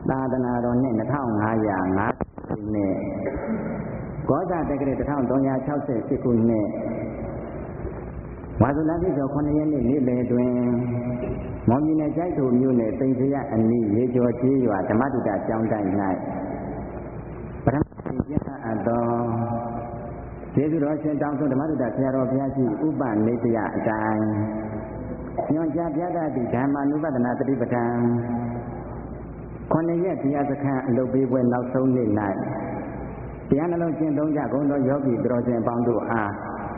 သာသနာတော်နှစ်2505နှစ်ကောဇာတက္ကရာ1368ခုနှစ်ဝါဇုလပြည့်ကျော်9ရက်နေ့နေ့လယ်တွင်မောင်ပြည်နယ်ကျိုက်ထိုမြို့နယ်သိမ်စရအနီးရေကျော်ကျေးရွာဓမ္မတုတကျောင်းတိုင်း၌ပထမဆုံးကျင်းအပ်သောကျေးဇူးတော်ရှင်တောင်ဆုံးဓမ္မတုတဆရာတော်ဘုရားကြီးဥပနိတယအတိုင်းညွန်ကြားပြသသည့်ဓမ္မနုပဒနာတတိပဋ္ဌာန်9ရက်တရားစခန်းအလုပ်ပေးပွဲနောက်ဆုံးနေ့၌တရားနှလုံးကျင့်သုံးကြကုန်သောယောဂီတော်ရှင်ပေါင်းတို့အား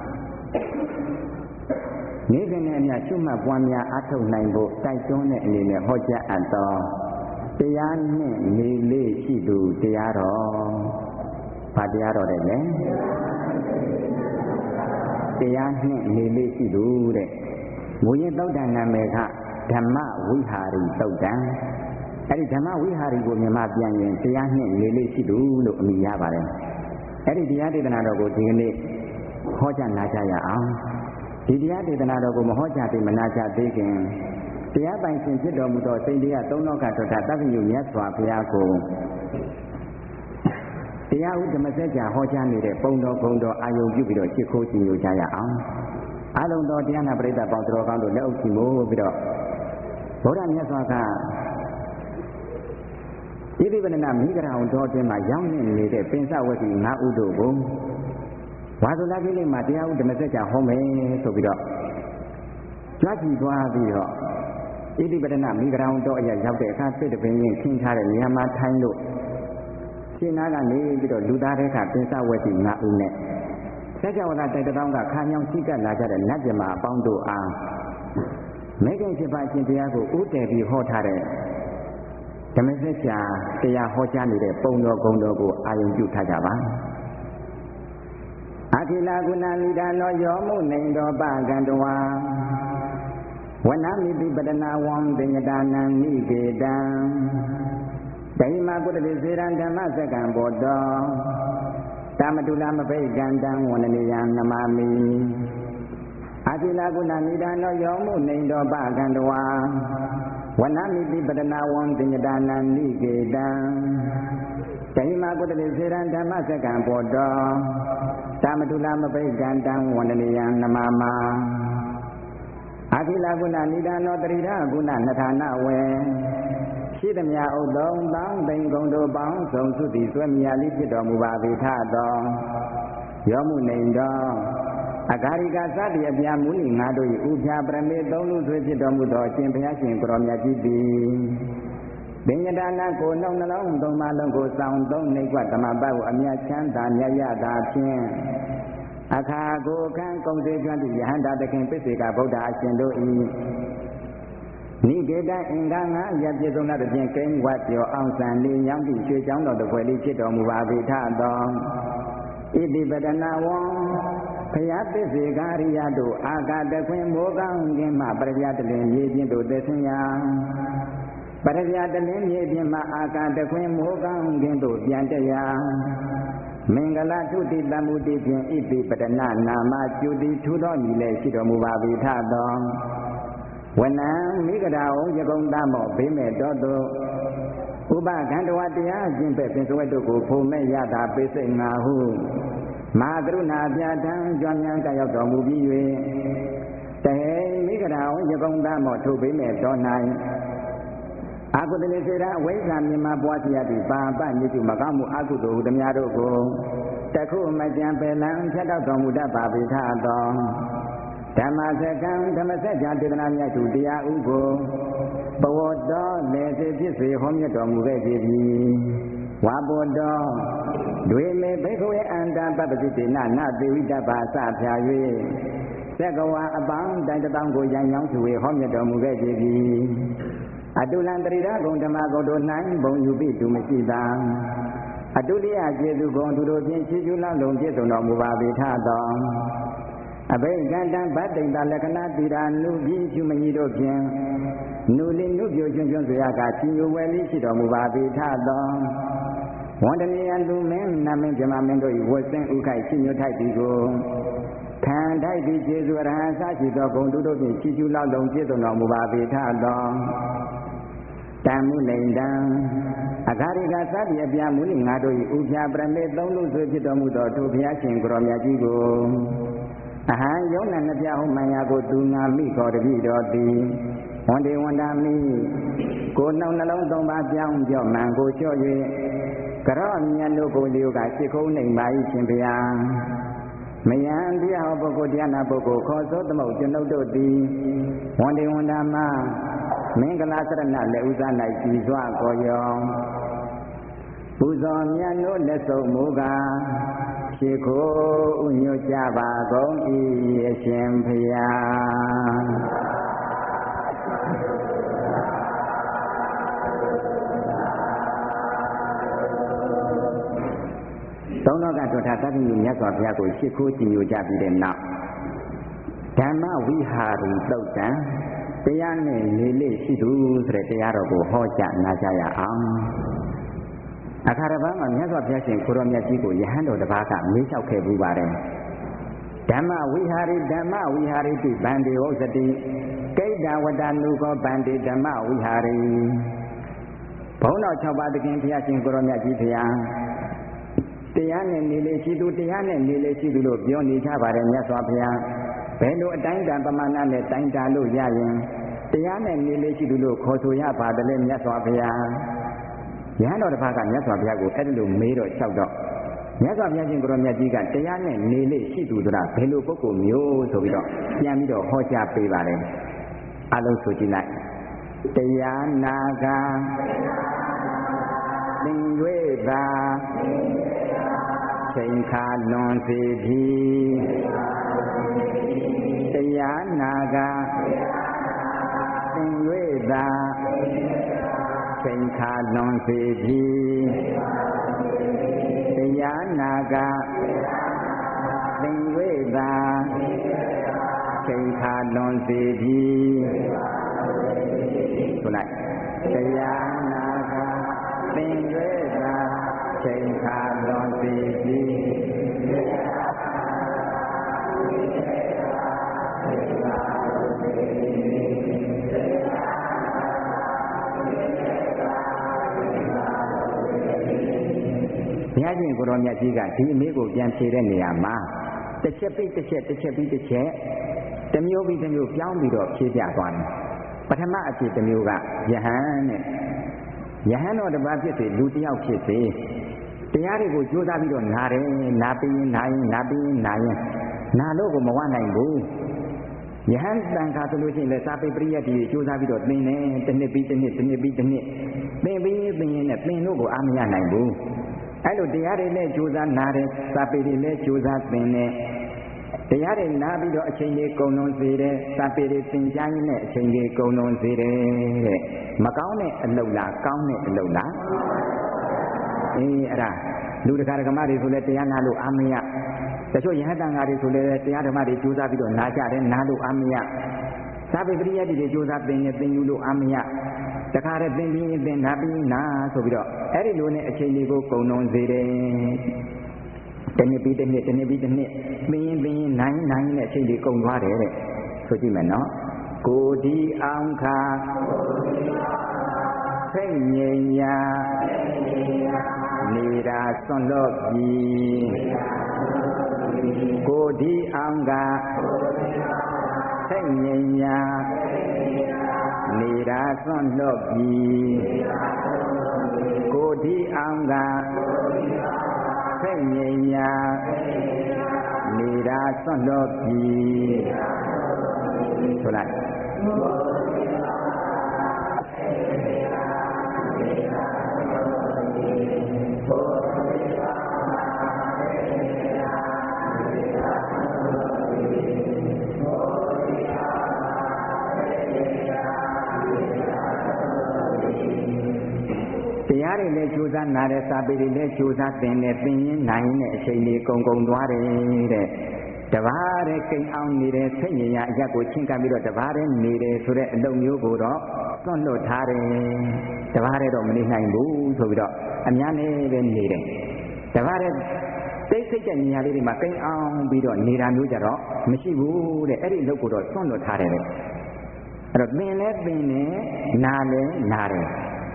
နေ့စဉ်နဲ့အမျှရှုမှတ်ပွားများအားထုတ်နိုင်ဖို့တိုက်တွန်းတဲ့အနေနဲ့ဟောကြားအပ်သောတရားနှင့်နေလေးရှိသူတရားတော်ဘာတရားတော်တဲ့လဲတရားနှင့်နေလေးရှိသူတဲ့မူရင်းသုတ်တန်နာမည်ကဓမ္မဝိဟာရီသုတ်တန်အဲ့ဒီဓမ္မဝိဟာရီကိုမြန်မာပြန်ရင်တရားနှင့်နေလေးရှိသူလို့အမည်ရပါတယ်အဲ့ဒီတရားဒေသနာတော်ကိုဒီကနေ့ဟောကြားနာကြရအောင်ဒီတရားဒေသနာတော်ကိုမဟောကြားသေးမနာကြသေးခင်တရားပိုင်ရှင်ဖြစ်တော်မူသောစိတ်တရားသုံးလောကတော်တာတပ္ပညုမြတ်စွာဘုရားကိုတရားဥဓမ္မစကြာဟောကြားနေတဲ့ပုံတော်ဂုံတော်အာယုံပြုပြီးတော့ရှ िख ိုးကြည်ညိုကြရအောင်အလုံးတော်တရားနာပရိသတ်ပေါင်းတော်ကောင်းတို့လက်အုပ်ချီမိုးပြီးတော့ဗုဒ္ဓမြတ်စွာကဣတိပဒနာမိဂရာဝန်တော်အတွင်းမှာရောက်နေနေတဲ့ပင်စဝတိ၅ဥတို့ကိုဝါဇုလပြည့်လေးမှာတရားဥဓမ္မစကြာဟောမယ်ဆိုပြီးတော့ကြွားကြည့်သွားပြီးတော့ဣတိပဒနာမိဂရာဝန်တော်အရာရောက်တဲ့အခါစစ်တပင်ရင်ခင်းထားတဲ့နေရာမှာထိုင်လို့ရှင်းနာကနေပြီးတော့လူသားတွေကပင်စဝတိ၅ဥနဲ့စัจ java တိုက်တောင်းကခါညောင်းရှိကပ်လာကြတဲ့နတ်ပြမအပေါင်းတို့အားမေခင်7ပါးရှင်တရားကိုဥတည်ပြီးဟောထားတဲ့ဓမ္မစကြာတရားဟောကြားနေတဲ့ပုံတော်ဂုံတော်ကိုအာယုံပြုထားကြပါအခိလကုဏမိဒါနောယောမှုနေတော်ပကံတဝါဝနမိတိပဒနာဝံတေညတာနံနိကေတံဒိမကုတ္တိစေရံဓမ္မစကံဘောတောသမတုလမပိကံတံဝန္ဒနေယံနမမိအခိလကုဏမိဒါနောယောမှုနေတော်ပကံတဝါဝနမိတိပဒနာဝံတေညတာနံနိကေတံဒိမကုတ္တိစေရံဓမ္မစကံဘောတောသမတုလမပိကံတံဝန္ဒနေယံနမမအခိလကုဏနိဒာနောတရိဒကုဏနထာနဝေရှိသမျှဥဒ္ဒံတောင်းသိင်ကုန်တို့ပေါင်းစုံစုသည်ဆွဲမြာလိဖြစ်တော်မူပါပေထသောယောမှုနေတော်အဂါရိကသတ္တိအပြာမူနိငါတို့၏ဥဖြာပရမေသုံးလူဆွေဖြစ်တော်မူသောအရှင်ဘုရားရှင်ကိုရောမြတ်ကြီးသည်ပင်ညတာနာကိုနှုတ်နှလုံးသုံးပါးလုံးကိုစောင့်သုံးနေကွသမပတ်ကိုအမြတ်ချမ်းသာမြတ်ရတာဖြင့်အခါကိုခံကုံစေကျွမ်းသည့်ယဟန္တာသခင်ပစ္စေကဗုဒ္ဓအရှင်တို့၏နိကေတအင်္ဂါငါရပြည့်စုံလာတဲ့ဖြင့်ကိန်းဝတ်ပြောအောင်ဆန်လေးရောင်းသည့်ရွှေချောင်းတော်တစ်ခွက်လေးဖြစ်တော်မူပါပေထသောဣတိပဒနာဝံဘုရားပစ္စေကာရိယတို့အာဂတခွင်မိုးကောင်းခြင်းမှပရိယတလင်မြေပြင်တို့သက်ရှင်ရာပရိယတလင်မြေပြင်မှအာဂတခွင်မိုးကောင်းခြင်းတို့ပြန်တရာမင်္ဂလာထုတိတမှုတိဖြင့်ဣတိပဒနာနာမကျွတိထူသောညီလည်းရှိတော်မူပါပေထသောဝနံမိဂရာဝံယကုံတမောဘေးမဲ့တော်သူဥပကန္တဝတရားကျင့်ပဲ့ပင်စဝဲတို့ကိုဖုံမဲ့ရတာပိစိတ်ငါဟုမဟာကရုဏာပြဋ္ဌာန်းကြွမြန်ကရောက်တော်မူပြီး၍တဟေမိဂရာဝံယကုံတမောထိုဘေးမဲ့တော်၌အာကုတလေစေရာအဝိဇ္ဇာမြင်မှပွားစီရသည့်ပါပညိတုမကောင်းမှုအကုသိုလ်ဓမြတို့ကိုတခုမကြံပယ်လံဖြတ်တော်မူတတ်ပါပေထသောဓမ္မစကံဓမ္မစကြာဒေသနာမြတ်သူတရားဥကိုဘဝတော်လည်းစေဖြစ်စေဟောမြတ်တော်မူခဲ့ပြီဝါဘောတော်ဒွေမေဘိက္ခဝေအန္တပပ္ပတိတေနနသေဝိတ္တပါစဖြာ၍သက္ကဝါအပေါင်းတိုင်တောင်းကိုရန်ရောင်းသူဝေဟောမြတ်တော်မူခဲ့ပြီအတုလံတရိဒဂုံဓမ္မဂုံတို့၌ဘုံယူပြီးသူမရှိသာအတုလိယကျေသူဂုံသူတို့ဖြင့်ချီးကျူးလောက်လုံးပြည့်စုံတော်မူပါပေထသောအဘိကန္တံဗတ္တိတလက္ခဏာတိရာနုပြီးကျူမကြီးတို့ဖြင့်နုလင်းနုပြိုကျွန်းကျွန်းဆိုရကချီညိုဝဲလေးရှိတော်မူပါပေထသောဝန္ဒနေယသူမင်းနမင်းပြမမင်းတို့၏ဝတ်စင်ဥခိုက်ချီညိုထိုက်သည်ကိုခံထိုက်သည်ကျေစုရဟံစရှိသောဂုံသူတို့ဖြင့်ချီးကျူးလောက်လုံးပြည့်စုံတော်မူပါပေထသောတတံမုနိဒံအခါရိကသတိအပြမုနိငါတို့၏ဥပြပရမေသုံးလူဆွေဖြစ်တော်မူသောထိုဘုရားရှင်ကိုရောမြတ်ကြီးကိုအဟံယုံနာနှပြဟုမှန်ရာကိုသူငါမိခေါ်တပိတော်သည်ဝန္ဒေဝန္တာမိကိုနှောင်းနှလုံးသုံးပါးပြောင်းပြော့မှန်ကိုချော့၍ကရော့မြတ်တို့ကိုလျောကရှိခုံးနှိမ်ပါ၏ရှင်ဘုရားမယံတရားဟောပုဂ္ဂိုလ်တရားနာပုဂ္ဂိုလ်ခေါ်သောသမုတ်ကျွန်ုပ်တို့သည်ဝန္ဒေဝန္တာမမင်္ဂလာစရဏလက်ဥစား၌ကြည်စွာကိုရောပူဇော်မြတ်တို့လက်စုံမူကားရှိခိုးဥညွတ်ကြပါကုန်၏အရှင်ဘုရားသုံးတော်ကတော်ထာတတိယမြတ်စွာဘုရားကိုရှိခိုးကြည်ညိုကြပြီးတဲ့နောက်ဓမ္မဝိဟာရီသုတ်တံတရားနဲ့နေလေရှိသူဆိုတဲ့တရားတော်ကိုဟောကြားနာကြရအောင်အခါတစ်ပါးမှာမြတ်စွာဘုရားရှင်ကိုရောမြတ်ကြီးကိုယဟန်တော်တစ်ပါးကမေးလျှောက်ခဲ့ပူပါတယ်ဓမ္မဝိဟာရီတိဗန္တိဝုဇ္ဇတိကိတ္တဝတ္တနုခောဗန္တိဓမ္မဝိဟာရီဘုန်းတော်၆ပါးသခင်ဘုရားရှင်ကိုရောမြတ်ကြီးဘုရားတရားနဲ့နေလေရှိသူတရားနဲ့နေလေရှိသူလို့ပြောနေကြပါတယ်မြတ်စွာဘုရားဘယ်လိုအတိုင်းတန်ပမာဏနဲ့တိုင်းတာလို့ရရင်တရားနဲ့နေလေရှိသူလို့ခေါ်ဆိုရပါတယ်လေမြတ်စွာဘုရားယဟန်တော်တစ်ပါးကမြတ်စွာဘုရားကိုအဲ့ဒီလိုမေးတော့လျှောက်တော့မြတ်စွာဘုရားရှင်ကိုရောမြတ်ကြီးကတရားနဲ့နေလေရှိသူဆိုတာဘယ်လိုပုဂ္ဂိုလ်မျိုးဆိုပြီးတော့ပြန်ပြီးတော့ဟောကြားပေးပါတယ်အလုံးဆိုကြည့်လိုက်တရားနာကသင်၍သာချိန်ခါလွန်စေသည်တရားနာကသင်၍သာချိန်ခါလွန်စေသည်တရားနာကသင်၍သာချိန်ခါလွန်စေသည်ဆိုလိုက်တရားနာကသင်၍သာချိန်ခါလွန်စေသည်ဘုရားရှင်ကိုရောမြတ်ကြီးကဒီအမေးကိုပြန်ဖြေတဲ့နေရာမှာတစ်ချက်ပြီးတစ်ချက်တစ်မျိုးပြီးတစ်မျိုးပြောင်းပြီးတော့ဖြေပြသွားတယ်ပထမအဖြစ်တစ်မျိုးကယဟန်နဲ့ယဟန်တော်တစ်ပါးဖြစ်စေလူတစ်ယောက်ဖြစ်စေတရားတွေကိုကြိုးစားပြီးတော့နာတယ်နာပြီးရင်နာရင်နာလို့ကိုမဝနိုင်ဘူးယဟန်တန်ခါဆိုလို့ရှိရင်လည်းစာပေပရိယတ်ကြီးကြိုးစားပြီးတော့သင်တယ်တစ်နှစ်ပြီးတစ်နှစ်သင်ပြီးရင်နဲ့သင်လို့ကိုအားမရနိုင်ဘူးအဲ့လိုတရားတွေနဲ့ကြိုးစားနာတယ်စာပေတွေနဲ့ကြိုးစားသင်တယ်တရားတွေနာပြီးတော့အချိန်ကြီးကုန်လွန်စေတယ်စာပေတွေသင်ကြားရင်းနဲ့အချိန်ကြီးကုန်လွန်စေတယ်တဲ့မကောင်းတဲ့အလုပ်လားကောင်းတဲ့အလုပ်လားအဲ့ဒါလူတကာဓမ္မတွေဆိုလဲတရားနာလို့အာမရတချို့ယဟန်တန်ဃာတွေဆိုလဲတရားဓမ္မတွေကြိုးစားပြီးတော့နာကြတယ်နာလို့အာမရစာပေပရိယတ်တွေကြိုးစားသင်ယူလို့အာမရတခါတည်းသင်ပြီးသင်နာပြီးနာဆိုပြီးတော့အဲ့ဒီလိုနဲ့အချိန်လေးကိုကုန်လွန်စေတယ်တစ်နှစ်ပြီးတစ်နှစ်သင်ရင်နိုင်နဲ့အချိန်လေးကုန်သွားတယ်တဲ့ဆိုကြည့်မယ်နော်ကိုဒီအောင်ခါဖိတ်ငြိမ်ညာနေတာစွန့်လွတ်ပြီကိုဒီအောင်ကဖိတ်ငြိမ်ညာနေတာစွန့်လွတ်ပြီကိုဒီအောင်ကဖိတ်ငြိမ်ညာနေတာစွန့်လွတ်ပြီဆိုလိုက်တရားတွေလည်းကြိုးစားနာတယ်စာပေတွေလည်းကြိုးစားသင်တယ်သင်ရင်နိုင်နဲ့အချိန်လေးကုန်သွားတယ်တဲ့တပါးတဲ့ကိန်းအောင်နေတဲ့စိတ်ဉာဏ်အရက်ကိုချင်းကပ်ပြီးတော့တပါးတဲ့နေတယ်ဆိုတဲ့အလုပ်မျိုးကိုတော့သွန့်လွတ်ထားတယ်တပါးတဲ့တော့မနေနိုင်ဘူးဆိုပြီးတော့အများနဲ့ပဲနေတယ်တပါးတဲ့သိစိတ်တဲ့ဉာဏ်လေးတွေမှာကိန်းအောင်ပြီးတော့နေတာမျိုးကြတော့မရှိဘူးတဲ့အဲ့ဒီအလုပ်ကိုတော့သွန့်လွတ်ထားတယ်တဲ့အဲ့တော့သင်လဲသင်တယ်နာလဲနာတယ်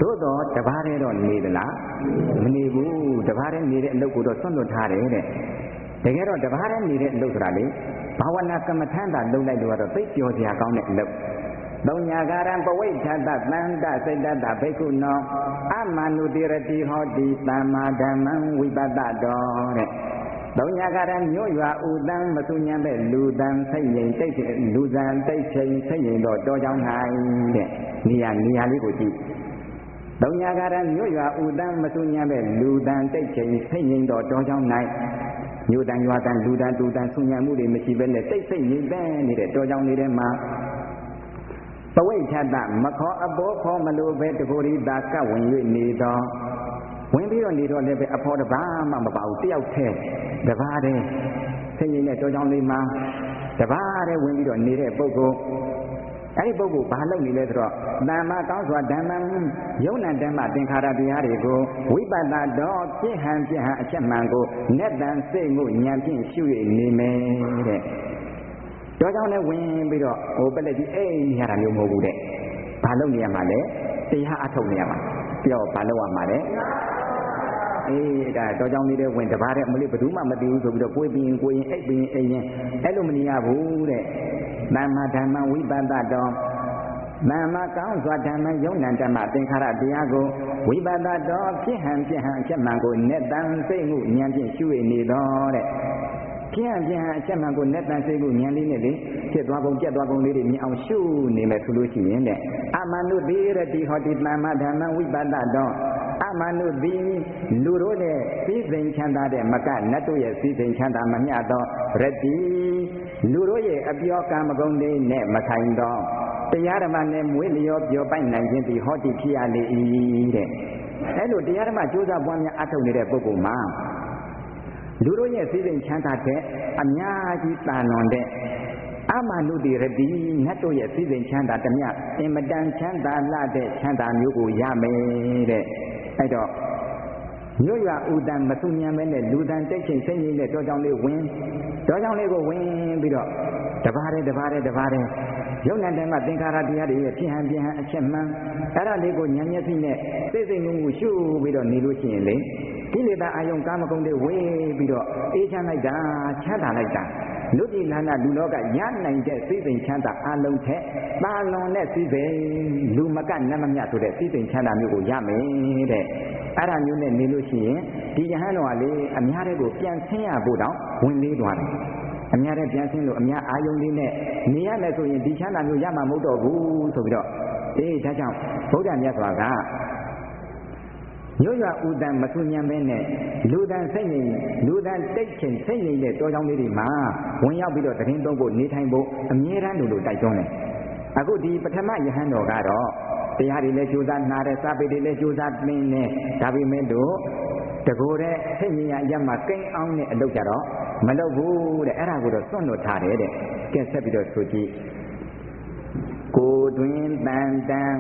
သို့တော့တပါးတည်းတော့နေသလားမနေဘူးတပါးတည်းနေတဲ့အလုပ်ကိုတော့ဆွန့်လွတ်ထားတယ်တဲ့တကယ်တော့တပါးတည်းနေတဲ့အလုပ်ဆိုတာလေဘာဝနာကမ္မထမ်းတာလုပ်လိုက်လို့ကတော့သိပျော်စရာကောင်းတဲ့အလုပ်သုံးညာကာရံပဝိဋ္ဌတသန္တစိတ်တဘိက္ခုနောအမနုတိရတိဟောတိသမ္မာဓမ္မံဝိပဿတောတဲ့သုံးညာကာရံမြို့ရွာဥတံမစုညံတဲ့လူတံစိတ်ငြိမ်တိတ်လူဇံတိတ်ချိန်စိတ်ငြိမ်တော့တောကြောင်း၌တဲ့နေရာလေးကိုကြည့်သုံးညာကာရံမြို့ရွာဥတံမစုညံတဲ့လူတံတိတ်ချိန်စိတ်ငြိမ်တော့တောကြောင်း၌မြို့တံရွာတံလူတံတူတံစုညံမှုတွေမရှိဘဲနဲ့တိတ်ဆိတ်ငြိမ်သက်နေတဲ့တောကြောင်းလေးထဲမှာပဝိဋ္ဌတမခောအဘောခောမလိုပဲတကိုယ်ရီသာကပ်ဝင်၍နေတော့ဝင်ပြီးတော့နေတော့လည်းပဲအဖော်တပါးမှမပါဘူးတယောက်တည်းတပါးတည်းစိတ်ငြိမ်တဲ့တောကြောင်းလေးမှာတပါးတည်းဝင်ပြီးတော့နေတဲ့ပုဂ္ဂိုလ်အဲ့ဒီပုဂ္ဂိုလ်ဘာလုပ်နေလဲဆိုတော့တမ္မာကောင်းစွာဓမ္မယုံနာဓမ္မသင်္ခါရတရားတွေကိုဝိပဿနာတော့ပြည့်ဟန်အချက်မှန်ကိုနဲ့တန်စိတ်မှုဉာဏ်ဖြင့်ရှုရနေမယ်တဲ့တောကြောင်းနဲ့ဝင်ပြီးတော့ဟိုပလက်ကြီးအိမ်ရတာမျိုးမဟုတ်ဘူးတဲ့ဘာလုပ်နေရမှာလဲတရားအထုတ်နေရမှာပြောဘာလုပ်ရမှာလဲအေးဒါတောကြောင်းလေးတွေဝင်တပါးတဲ့မလေးဘယ်သူမှမသိဘူးဆိုပြီးတော့ကိုယ်ပြီးရင်ကိုယ်ရင်အိပ်ပြီးရင်အိပ်ရင်အဲ့လိုမနေရဘူးတဲ့သမ္မာဓမ္မဝိပဿနာတော်သမ္မာကောင်းစွာဓမ္မယုံနာဓမ္မသင်္ခါရတရားကိုဝိပဿနာတော်ဖြစ်ဟန်အချက်မှန်ကိုနဲ့တန်စိတ်မှုဉာဏ်ဖြင့်ရှုရနေတော့တဲ့ဖြစ်ဟန်အချက်မှန်ကိုနဲ့တန်စိတ်မှုဉာဏ်လေးနဲ့လေဖြစ်သွားပုံပြတ်သွားပုံလေးတွေမြင်အောင်ရှုနေမယ်ဆိုလို့ရှိရင်တဲ့အမနုတိရတိဟောတိသမ္မာဓမ္မဝိပဿနာတော်အမနုတိလူတို့ရဲ့စည်းစိမ်ချမ်းသာတဲ့မကနတ်တို့ရဲ့စည်းစိမ်ချမ်းသာမမျှသောရတိလူတို့ရဲ့အပြောကံမကုန်းလေးနဲ့မဆိုင်သောတရားဓမ္မနဲ့မွေးလျော်ပြောပိုက်နိုင်ခြင်းသည်ဟောတိဖြစ်ရလေ၏တဲ့အဲလိုတရားဓမ္မကြိုးစားပွားများအထောက်နေတဲ့ပုဂ္ဂိုလ်မှာလူတို့ရဲ့စည်းစိမ်ချမ်းသာတဲ့အများကြီးတာလွန်တဲ့အမနုတိရတိနတ်တို့ရဲ့စည်းစိမ်ချမ်းသာတမျှအင်မတန်ချမ်းသာလာတဲ့ချမ်းသာမျိုးကိုရမယ်တဲ့အဲ့တော့မြို့ရွာဥတံမစုညံမဲနဲ့လူတန်တိတ်ချိန်စိတ်ငြိမ်တဲ့တောကြောင်းလေးဝင်တောကြောင်းလေးကိုဝင်ပြီးတော့တပါးတည်းယုံနာဓမ္မသင်္ခါရတရားတွေရဲ့ဖြစ်ဟန်အချက်မှန်အဲ့ဒါလေးကိုဉာဏ်မျက်စိနဲ့စိတ်ငုံငုရှုပြီးတော့နေလို့ရှိရင်လေကိလေသာအာယုံကာမဂုဏ်တွေဝေးပြီးတော့အေးချမ်းလိုက်တာချမ်းသာလိုက်တာလူပြည်နာနာလူလောကရနိုင်တဲ့စိတ်စိမ်ချမ်းသာအလုံးထက်ပါလွန်တဲ့စိတ်စိမ်လူမကနတ်မမြတ်ဆိုတဲ့စိတ်စိမ်ချမ်းသာမျိုးကိုရမယ်တဲ့အဲ့ဒါမျိုးနဲ့နေလို့ရှိရင်ဒီယဟန်တော်ကလေအများတဲ့ကိုပြန်ဆင်းရဖို့တောင်ဝင်လေးသွားတယ်အများတဲ့ပြန်ဆင်းလို့အများအာယုံလေးနဲ့နေရမယ်ဆိုရင်ဒီချမ်းသာမျိုးရမှာမဟုတ်တော့ဘူးဆိုပြီးတော့ဒါကြောင့်ဗုဒ္ဓမြတ်စွာကမြို့ရွာဥတံမဆူညံပဲနဲ့လူတန်စိတ်ငြိမ်လူတန်တိတ်ချိန်စိတ်ငြိမ်တဲ့တောကြောင်းလေးတွေမှာဝင်ရောက်ပြီးတော့တရင်သုံးဖို့နေထိုင်ဖို့အမြဲတမ်းလိုတိုက်တွန်းတယ်အခုဒီပထမယဟန်တော်ကတော့တရားတွေလည်းကြိုးစားနားတယ်စာပေတွေလည်းကြိုးစားသင်တယ်ဒါပေမဲ့လို့တကိုယ်တဲ့စိတ်ငြိမ်ရရမှာကိန်းအောင်တဲ့အလုပ်ကြတော့မလုပ်ဘူးတဲ့အဲ့ဒါကိုတော့စွန့်လွတ်ထားတယ်တဲ့ကဲဆက်ပြီးတော့ဆိုကြည့်ကိုယ်တွင်တန်တန်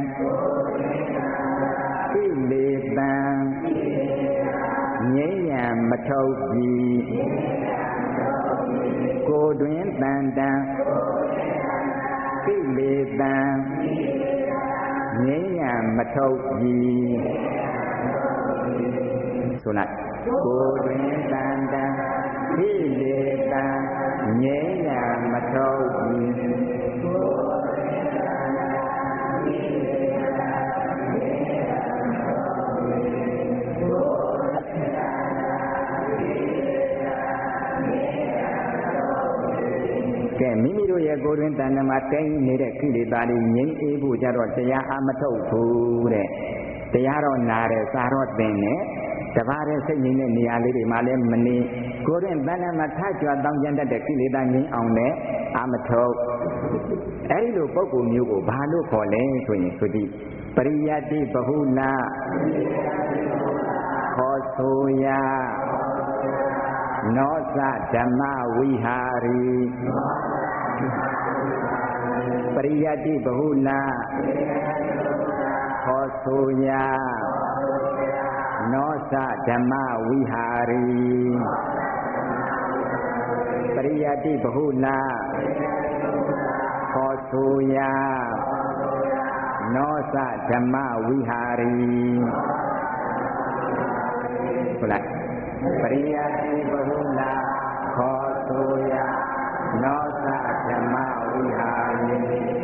ကိလေသာငြိမ်းရန်မထုတ်ပြီးကိုယ်တွင်တန်တန်ကိလေသာငြိမ်းရန်မထုတ်ပြီးဆိုလိုက်ကိုယ်တွင်တန်တန်ကိလေသာငြိမ်းရန်မထုတ်ပြီးမိမိတို့ရဲ့ကိုယ်တွင်တဏ္ဍမှာတိုင်းနေတဲ့ကိလေသာတွေငြိမ်းအေးဖို့ကြတော့တရားအမထုတ်ဘူးတဲ့တရားတော့နားတယ်စာတော့သင်တယ်တပါးတဲ့စိတ်ငြိမ်းတဲ့နေရာလေးတွေမှာလည်းမနေကိုယ်တွင်တဏ္ဍမှာထကြွတောင်းကျမ်းတတ်တဲ့ကိလေသာငြိမ်းအောင်နဲ့အမထုတ်အဲဒီလိုပုဂ္ဂိုလ်မျိုးကိုဘာလို့ခေါ်လဲဆိုရင်ဆိုကြည့်ပရိယတိဘဟုလာခေါ်ဆိုရာနောသဓမ္မဝိဟာရီပရိယတိဘဟုလာခေါ်ဆိုရာနောသဓမ္မဝိဟာရီပရိယတိဘဟုလာခေါ်ဆိုရာနောသဓမ္မဝိဟာရီဟုတ်လားပရိယတိဘဟုလာခေါ်ဆိုရနောသဓမ္မဝိဟာရီ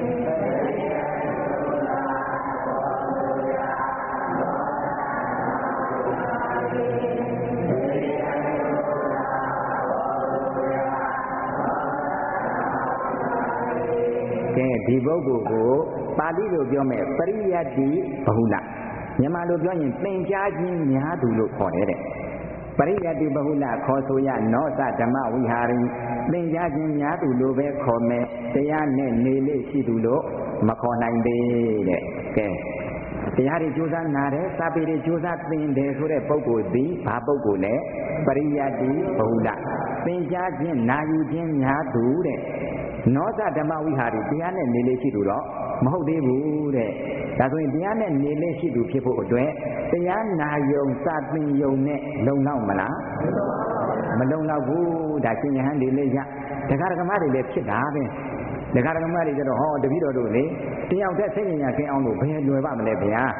ဒီပုဂ္ဂိုလ်ကိုပါဠိလိုပြောမဲ့ပရိယတ္တိဘဟုလမြန်မာလိုပြောရင်သင်ကြားခြင်းများသူလို့ခေါ်တယ်တဲ့ပရိယတ္တိဘဟုလခေါ်ဆိုရနောသဓမ္မဝိဟာရီသင်ကြားခြင်းများသူလို့ပဲခေါ်မယ်တရားနဲ့နေလေးရှိသူလို့မခေါ်နိုင်သေးတဲ့ကဲတရားတွေကြိုးစားနာတယ်စာပေတွေကြိုးစားသင်တယ်ဆိုတဲ့ပုဂ္ဂိုလ်သည်ဘာပုဂ္ဂိုလ်လဲပရိယတ္တိဘဟုလသင်ကြားခြင်းနာယူခြင်းများသူတဲ့နောသဓမ္မဝိဟာရီတရားနဲ့နေလေးရှိသူတော့မဟုတ်သေးဘူးတဲ့ဒါဆိုရင်တရားနဲ့နေလေးရှိသူဖြစ်ဖို့အတွက်တရားနာယုံစသင်ယုံနဲ့လုံလောက်မလားမလုံလောက်ဘူးဒါရှင်ယဟန်နေလေးရဒကာဒကမတွေလည်းဖြစ်တာပဲဒကာဒကမတွေကျတော့ဟောတပည့်တော်တို့လေတယောက်တည်းစိတ်ဉာဏ်ကင်းအောင်လို့ဘယ်လွယ်ပါမလဲဗျာ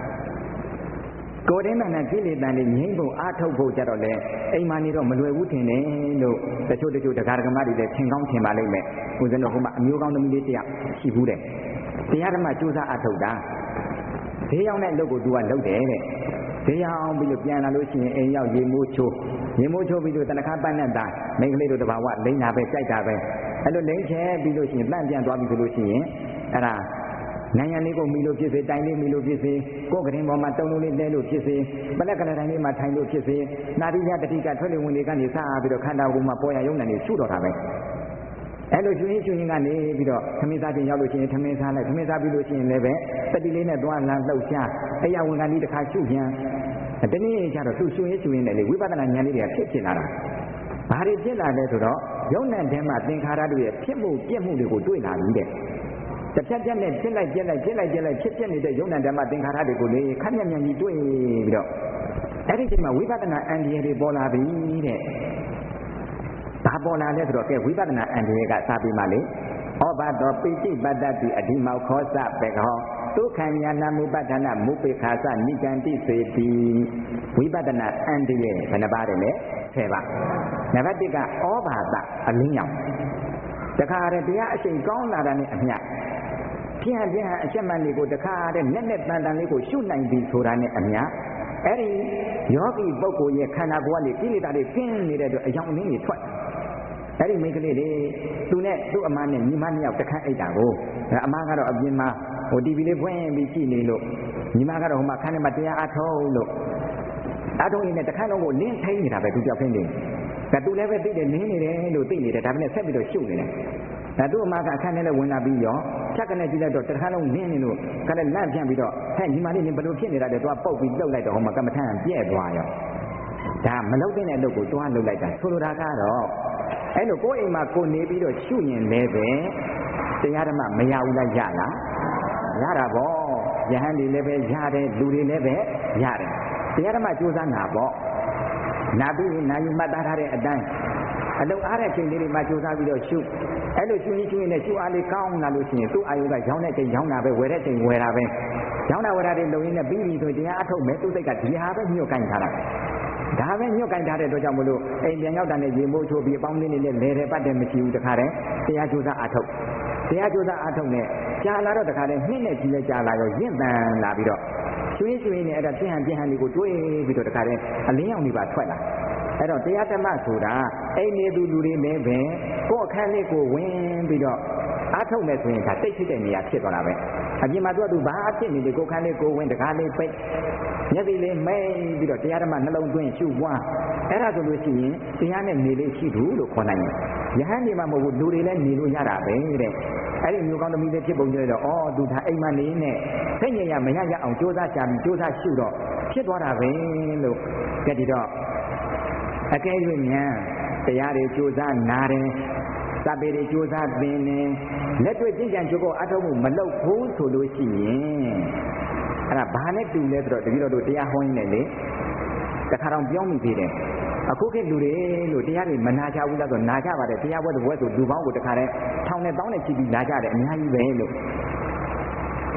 ကိုယ်တည်းနဲ့ကိလေသာတွေငြိမ့်ဖို့အားထုတ်ဖို့ကြတော့လေအိမ်မှာနေတော့မလွယ်ဘူးထင်တယ်လို့တချို့ဒကာဒကမတွေလည်းထင်ကောင်းထင်ပါလိမ့်မယ်ဦးဇင်းတို့ဟိုမှာအမျိုးကောင်းသမီးလေးတယောက်ရှိဘူးတဲ့တရားဓမ္မကြိုးစားအားထုတ်တာဈေးရောက်တဲ့အလုပ်ကိုသူကလုပ်တယ်တဲ့ဈေးရောက်ပြီးလို့ပြန်လာလို့ရှိရင်အိမ်ရောက်ရေမိုးချိုးပြီးလို့တနခါပန်းနဲ့တာမိန်းကလေးတို့တဘာဝလိမ့်တာပဲကြိုက်တာပဲအဲ့လိုလိမ့်ချဲပြီးလို့ရှိရင်တန့်ပြန်သွားပြီဆိုလို့ရှိရင်အဲ့ဒါနိုင်ငံလေးကိုမီလို့ဖြစ်စေတိုင်လေးမီလို့ဖြစ်စေကိုယ်ကရင်ပေါ်မှာတုံလုံးလေးလဲလို့ဖြစ်စေပလက်ကလတိုင်းလေးမှာထိုင်လို့ဖြစ်စေနာတိယတတိကထွက်လေဝင်တွေကနေစားပြီးတော့ခန္ဓာကိုယ်မှာပေါ်ရယုံနေရှုတော့တာပဲအဲ့လိုရှင်ကနေပြီးတော့သမင်းစားခြင်းရောက်လို့ရှိရင်သမင်းစားလိုက်သမင်းစားပြီးလို့ရှိရင်လည်းပဲတတိလေးနဲ့သွားလမ်းလှုပ်ရှားအဲ့ရဝန်ခံကြီးတစ်ခါရှုပြန်တနည်းကျတော့သူရှုရင်လည်းဝိပဿနာဉာဏ်လေးတွေကဖြစ်လာတာဘာတွေဖြစ်လာလဲဆိုတော့ယုံနဲ့တဲမှာသင်္ခါရတို့ရဲ့ဖြစ်မှုပြက်မှုတွေကိုတွေ့လာပြီတဲ့တစ်ဖြတ်ဖြတ်နဲ့ဖြစ်လိုက်ဖြစ်ပြက်နေတဲ့ယုံနဲ့ဓမ္မသင်္ခါရတွေကိုလေခက်မြက်ကြီးတွေ့ပြီးတော့အဲ့ဒီချိန်မှာဝိပဿနာအန္တရာယ်တွေပေါ်လာပြီတဲ့ဘာပေါ်လာလဲဆိုတော့ကဲဝိပဿနာအန္တရာယ်ကစာပေမှာလေဩဘာတော်ပိဋိပတ္တတိအဓိမောခောစပေခောဒုက္ခဉာဏမုပဋ္ဌာနမုပေခာသနိကံတိစေတိဝိပဿနာအန္တရာယ်ဘယ်နှပါးတယ်လဲ10ပါးနံပါတ်1ကဩဘာသအလင်းရောင်တခါတည်းတရားအရှိန်ကောင်းလာတာနဲ့အမျှပြင်းအချက်မှန်လေးကိုတခါတည်းနဲ့တန်လေးကိုရှုနိုင်ပြီဆိုတာနဲ့အမျှအဲ့ဒီယောဂီပုဂ္ဂိုလ်ရဲ့ခန္ဓာကိုယ်ကနေကိလေသာတွေကင်းနေတဲ့အတွက်အယောင်အလင်းတွေထွက်အဲ့ဒီမိန်းကလေးတွေသူနဲ့သူ့အမနဲ့ညီမနှစ်ယောက်တခန့်အိတ်တာကိုအမကတော့အပြင်မှာဟို TV လေးဖွင့်ပြီးကြည့်နေလို့ညီမကတော့ဟိုမှာခန်းထဲမှာတရားအားထုတ်လို့အားထုတ်ရင်းနဲ့တခန့်လုံးကိုလင်းထိန်နေတာပဲသူကြောက်ဖင်းနေတယ်သူလည်းပဲသိတယ်နင်းနေတယ်လို့သိနေတယ်ဒါပေမဲ့ဆက်ပြီးတော့ရှုပ်နေတယ်သူ့အမကအခန်းထဲနဲ့ဝင်လာပြီးရောဖြတ်ကနေကြည့်လိုက်တော့တခန့်လုံးနင်းနေလို့ကလည်းလန့်ပြန်ပြီးတော့ဟဲ့ညီမလေးနင်ဘယ်လိုဖြစ်နေတာလဲသွားပုတ်ပြီးလှုပ်လိုက်တော့ဟိုမှာကမ္မထမ်းပြဲ့သွားရောဒါမလှုပ်တဲ့အလုပ်ကိုတွားလှုပ်လိုက်တာဆိုလိုတာကတော့အဲ့လိုကိုယ်အိမ်မှာကိုနေပြီးတော့ရှုရင်လည်းပဲတရားဓမ္မမရဘူးလားရလားရတာပေါ့ယဟန်တွေလည်းပဲရတယ်လူတွေလည်းပဲရတယ်တရားဓမ္မကြိုးစားနာပေါ့နာပြီးနာယူမှတ်သားထားတဲ့အတိုင်းအလုံးအားတဲ့ချိန်လေးတွေမှာကြိုးစားပြီးတော့ရှုအဲ့လိုရှုရင်နဲ့ရှုအားလေးကောင်းလာလို့ရှိရင်သူ့အာယုကရောင်းတဲ့ချိန်ရောင်းတာပဲဝယ်တဲ့ချိန်ဝယ်တာပဲရောင်းတာဝယ်တာတွေလုံရင်းနဲ့ပြီးပြီဆိုတရားအထုတ်မယ်သူ့စိတ်ကဒီဟာပဲညှို့ကိုင်းထားတာဒါပဲညှို့ကိုင်းထားတဲ့အတွက်ကြောင့်မလို့အိမ်ပြန်ရောက်တာနဲ့ရေမိုးချိုးပြီးအပေါင်းလေးနဲ့လဲတယ်ပတ်တယ်မရှိဘူးတခါတည်းတရားကြိုးစားအထုတ်နဲ့ကြာလာတော့တခါတည်းနှစ်နဲ့ကြီးလဲကြာလာရောရင့်တန်လာပြီးတော့ကျွေးနဲ့အဲ့ဒါပြင်းဟန်လေးကိုတွေးပြီးတော့တခါတည်းအလင်းရောင်တွေပါထွက်လာအဲ့တော့တရားဓမ္မဆိုတာအိမ်နေသူလူတွေလည်းပဲကိုယ်အခန်းလေးကိုဝင်ပြီးတော့အားထုတ်မယ်ဆိုရင်ဒါတိတ်ဖြစ်တဲ့နေရာဖြစ်သွားတာပဲအပြင်မှာသူဘာအဖြစ်နေလေကိုယ်ခန်းလေးကိုဝင်တကားလေးပိတ်မျက်စိလေးမိတ်ပြီးတော့တရားဓမ္မနှလုံးသွင်းရှုပွားအဲ့ဒါဆိုလို့ရှိရင်တရားနဲ့နေလေးရှိသူလို့ခေါ်နိုင်တယ်ယဟန်နေမှာမဟုတ်ဘူးလူတွေလည်းနေလို့ရတာပဲတဲ့အဲ့ဒီမျိုးကောင်းသမီးလေးဖြစ်ပုံကြည့်တော့သူဒါအိမ်မှာနေနဲ့စိတ်ညစ်ရမရအောင်ကြိုးစားကြပြီးကြိုးစားရှုတော့ဖြစ်သွားတာပဲလို့ကြည့်ဒီတော့အကဲ၍မြန်တရားတွေကြိုးစားနာတယ်စာပေတွေကြိုးစားသင်တယ်လက်တွေ့ကြင်ကြံကြိုးကိုအထောက်မှုမလုပ်ဘူးဆိုလို့ရှိရင်အဲ့ဒါဘာနဲ့တူလဲဆိုတော့တတိယတို့တရားဟောရင်းနဲ့လေတခါတော့ပြောမိသေးတယ်အခုခေတ်လူတွေလို့တရားတွေမနာကြဘူးလားဆိုနာကြပါတယ်တရားပွဲတစ်ပွဲဆိုလူပေါင်းကိုတခါတည်းထောင်နဲ့တောင်းနဲ့ချီပြီးလာကြတယ်အများကြီးပဲလို့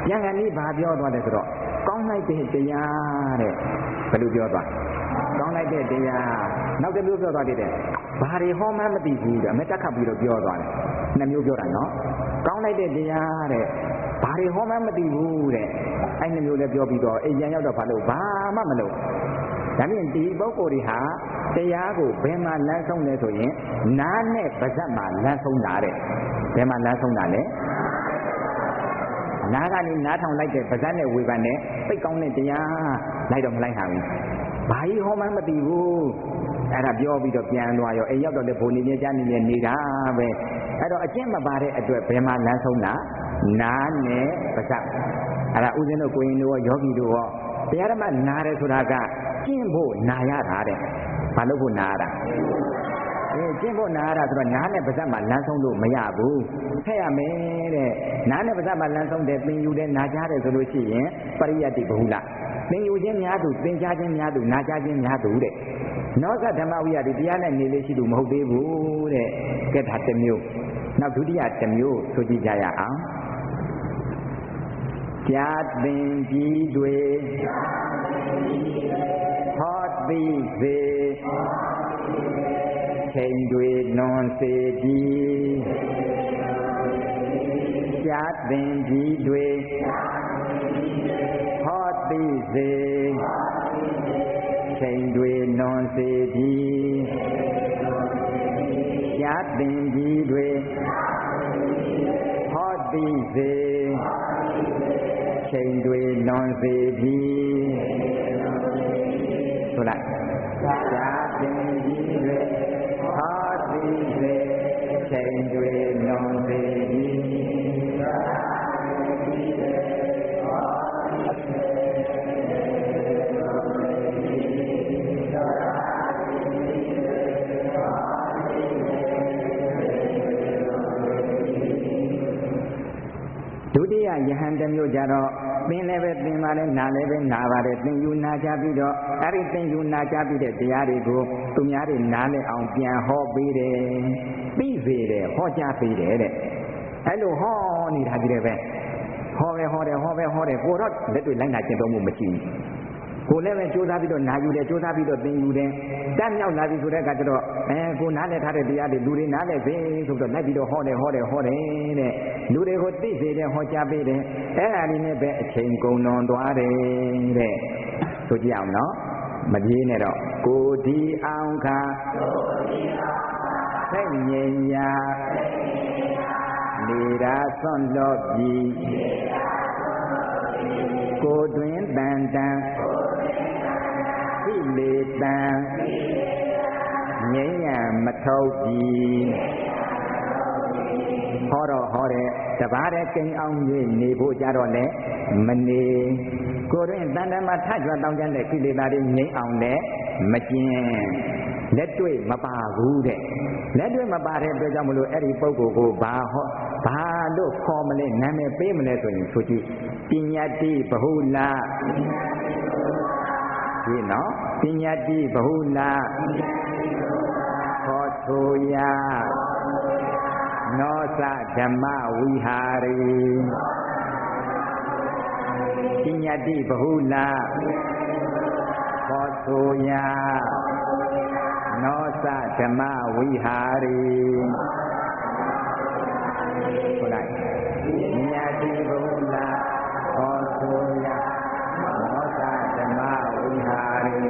ပြန်ကန်ဒီဘာပြောသွားတယ်ဆိုတော့ကောင်းလိုက်တဲ့တရားတဲ့ဘယ်လိုပြောသွားကောင်းလိုက်တဲ့တရားနောက်တစ်မျိုးပြောသွားတယ်ဘာတွေဟောမှမသိဘူးတဲ့အမေတက်ခတ်ပြီးတော့ပြောသွားတယ်နှစ်မျိုးပြောတာနော်ကောင်းလိုက်တဲ့တရားတဲ့ဘာတွေဟောမှမသိဘူးတဲ့အဲ့နှစ်မျိုးလည်းပြောပြီးတော့အိမ်ပြန်ရောက်တော့ဘာလို့ဘာမှမလုပ်ဒါဖြင့်ဒီပုဂ္ဂိုလ်တွေဟာတရားကိုဘယ်မှာလမ်းဆုံးလဲဆိုရင်နားနဲ့ပါးစပ်မှာလမ်းဆုံးတာတဲ့ဘယ်မှာလမ်းဆုံးတာလဲနားကနေနားထောင်လိုက်တဲ့ပါးစပ်နဲ့ဝေဖန်တဲ့သိကောင်းတဲ့တရားလိုက်တော့မလိုက်ဟန်ဘူးဘာကြီးဟောမှမသိဘူးအဲ့ဒါပြောပြီးတော့ပြန်သွားရောအိမ်ရောက်တော့လေဘုံနေနေကြနေနေတာပဲအဲ့တော့အကျင့်မပါတဲ့အတွက်ဘယ်မှာလမ်းဆုံးတာနားနဲ့ပါးစပ်အဲ့ဒါဥစဉ်တို့ကိုရင်တို့ရောယောဂီတို့ရောတရားဓမ္မနားတယ်ဆိုတာကကျင့်ဖို့နာရတာတဲ့ဘာလို့ဖို့နာရတာကျင့်ဖို့နာရတာဆိုတော့နားနဲ့ပါးစပ်မှာလမ်းဆုံးလို့မရဘူးထည့်ရမယ်တဲ့နားနဲ့ပါးစပ်မှာလမ်းဆုံးတယ်သင်ယူတယ်နာကြားတယ်ဆိုလို့ရှိရင်ပရိယတ္တိဘဟုလသင်ယူခြင်းများသူသင်ကြားခြင်းများသူနာကြားခြင်းများသူတဲ့နောကဓမ္မဝိယတိတရားနဲ့နေလေးရှိသူမဟုတ်သေးဘူးတဲ့ကဲဒါတစ်မျိုးနောက်ဒုတိယတစ်မျိုးဆိုကြည့်ကြရအောင်ကြာသင်ကြီးတွေဟောသိစေချိန်တွေလွန်စေကြီးကြာသင်ကြီးတွေဟောသိစေချိန်တွေလွန်စေကြီးကြာသင်ကြီးတွေဟောသိစေချိန်တွေလွန်စေကြီးဆိုလိုက်ကြာသင်ကြီးတွေဟောသိစေချိန်တွေလွန်စေကြီးဒုတိယယဟန်တစ်မျိုးကြတော့သင်လည်းပဲသင်ပါတယ်နာလည်းပဲနာပါတယ်သင်ယူနာကြပြီးတော့အဲ့ဒီသင်ယူနာကြပြီးတဲ့တရားတွေကိုသူများတွေနားလည်အောင်ပြန်ဟောပေးတယ်သိစေတယ်ဟောကြားပေးတယ်တဲ့အဲ့လိုဟောနေတာကြီးတယ်ပဲဟောပဲဟောတယ်ကိုတော့လက်တွေ့လိုက်နာကျင့်သုံးမှုမရှိဘူးကိုလည်းပဲကြိုးစားပြီးတော့နာယူတယ်ကြိုးစားပြီးတော့သင်ယူတယ်တတ်မြောက်လာပြီဆိုတဲ့အခါကျတော့ကိုနားလည်ထားတဲ့တရားတွေလူတွေနားလည်ပြီဆိုတော့လိုက်ပြီးတော့ဟောတယ်တဲ့လူတွေကိုသိစေတယ်ဟောကြားပေးတယ်အဲ့ဒါလေးနဲ့ပဲအချိန်ကုန်လွန်သွားတယ်တဲ့ဆိုကြည့်အောင်နော်မပြေးနဲ့တော့ကိုဒီအောင်ခါစိတ်ငြိမ်ရာနေတာဆွန့်လော့ပြီကိုတွင်တန်တန်သိလေတန်ငြိမ်းရမထုတ်ပြီဟောတော့ဟောတယ်တပါးတဲ့ကိန်းအောင်ကြီးနေဖို့ကြတော့လေမနေကိုတွင်တန်တန်မှာထကြွတောင်းကြတဲ့ကိလေသာတွေငြိမ်းအောင်လည်းမကျင်လက်တွေ့မပါဘူးတဲ့လက်တွေ့မပါတဲ့အတွက်ကြောင့်မလို့အဲ့ဒီပုဂ္ဂိုလ်ကိုဘာလို့ခေါ်မလဲနာမည်ပေးမလဲဆိုရင်ဆိုကြည့်ပညာတိဘဟုလဒီနော်ပညာတိဘဟုလဟောထိုယနောသဓမ္မဝိဟာရီပညာတိဘဟုလဟောထိုယနောသဓမ္မဝိဟာရီဆိုလိုက်ပညာတိဘဟုလဟောထိုယနောသဓမ္မဝိဟာရီ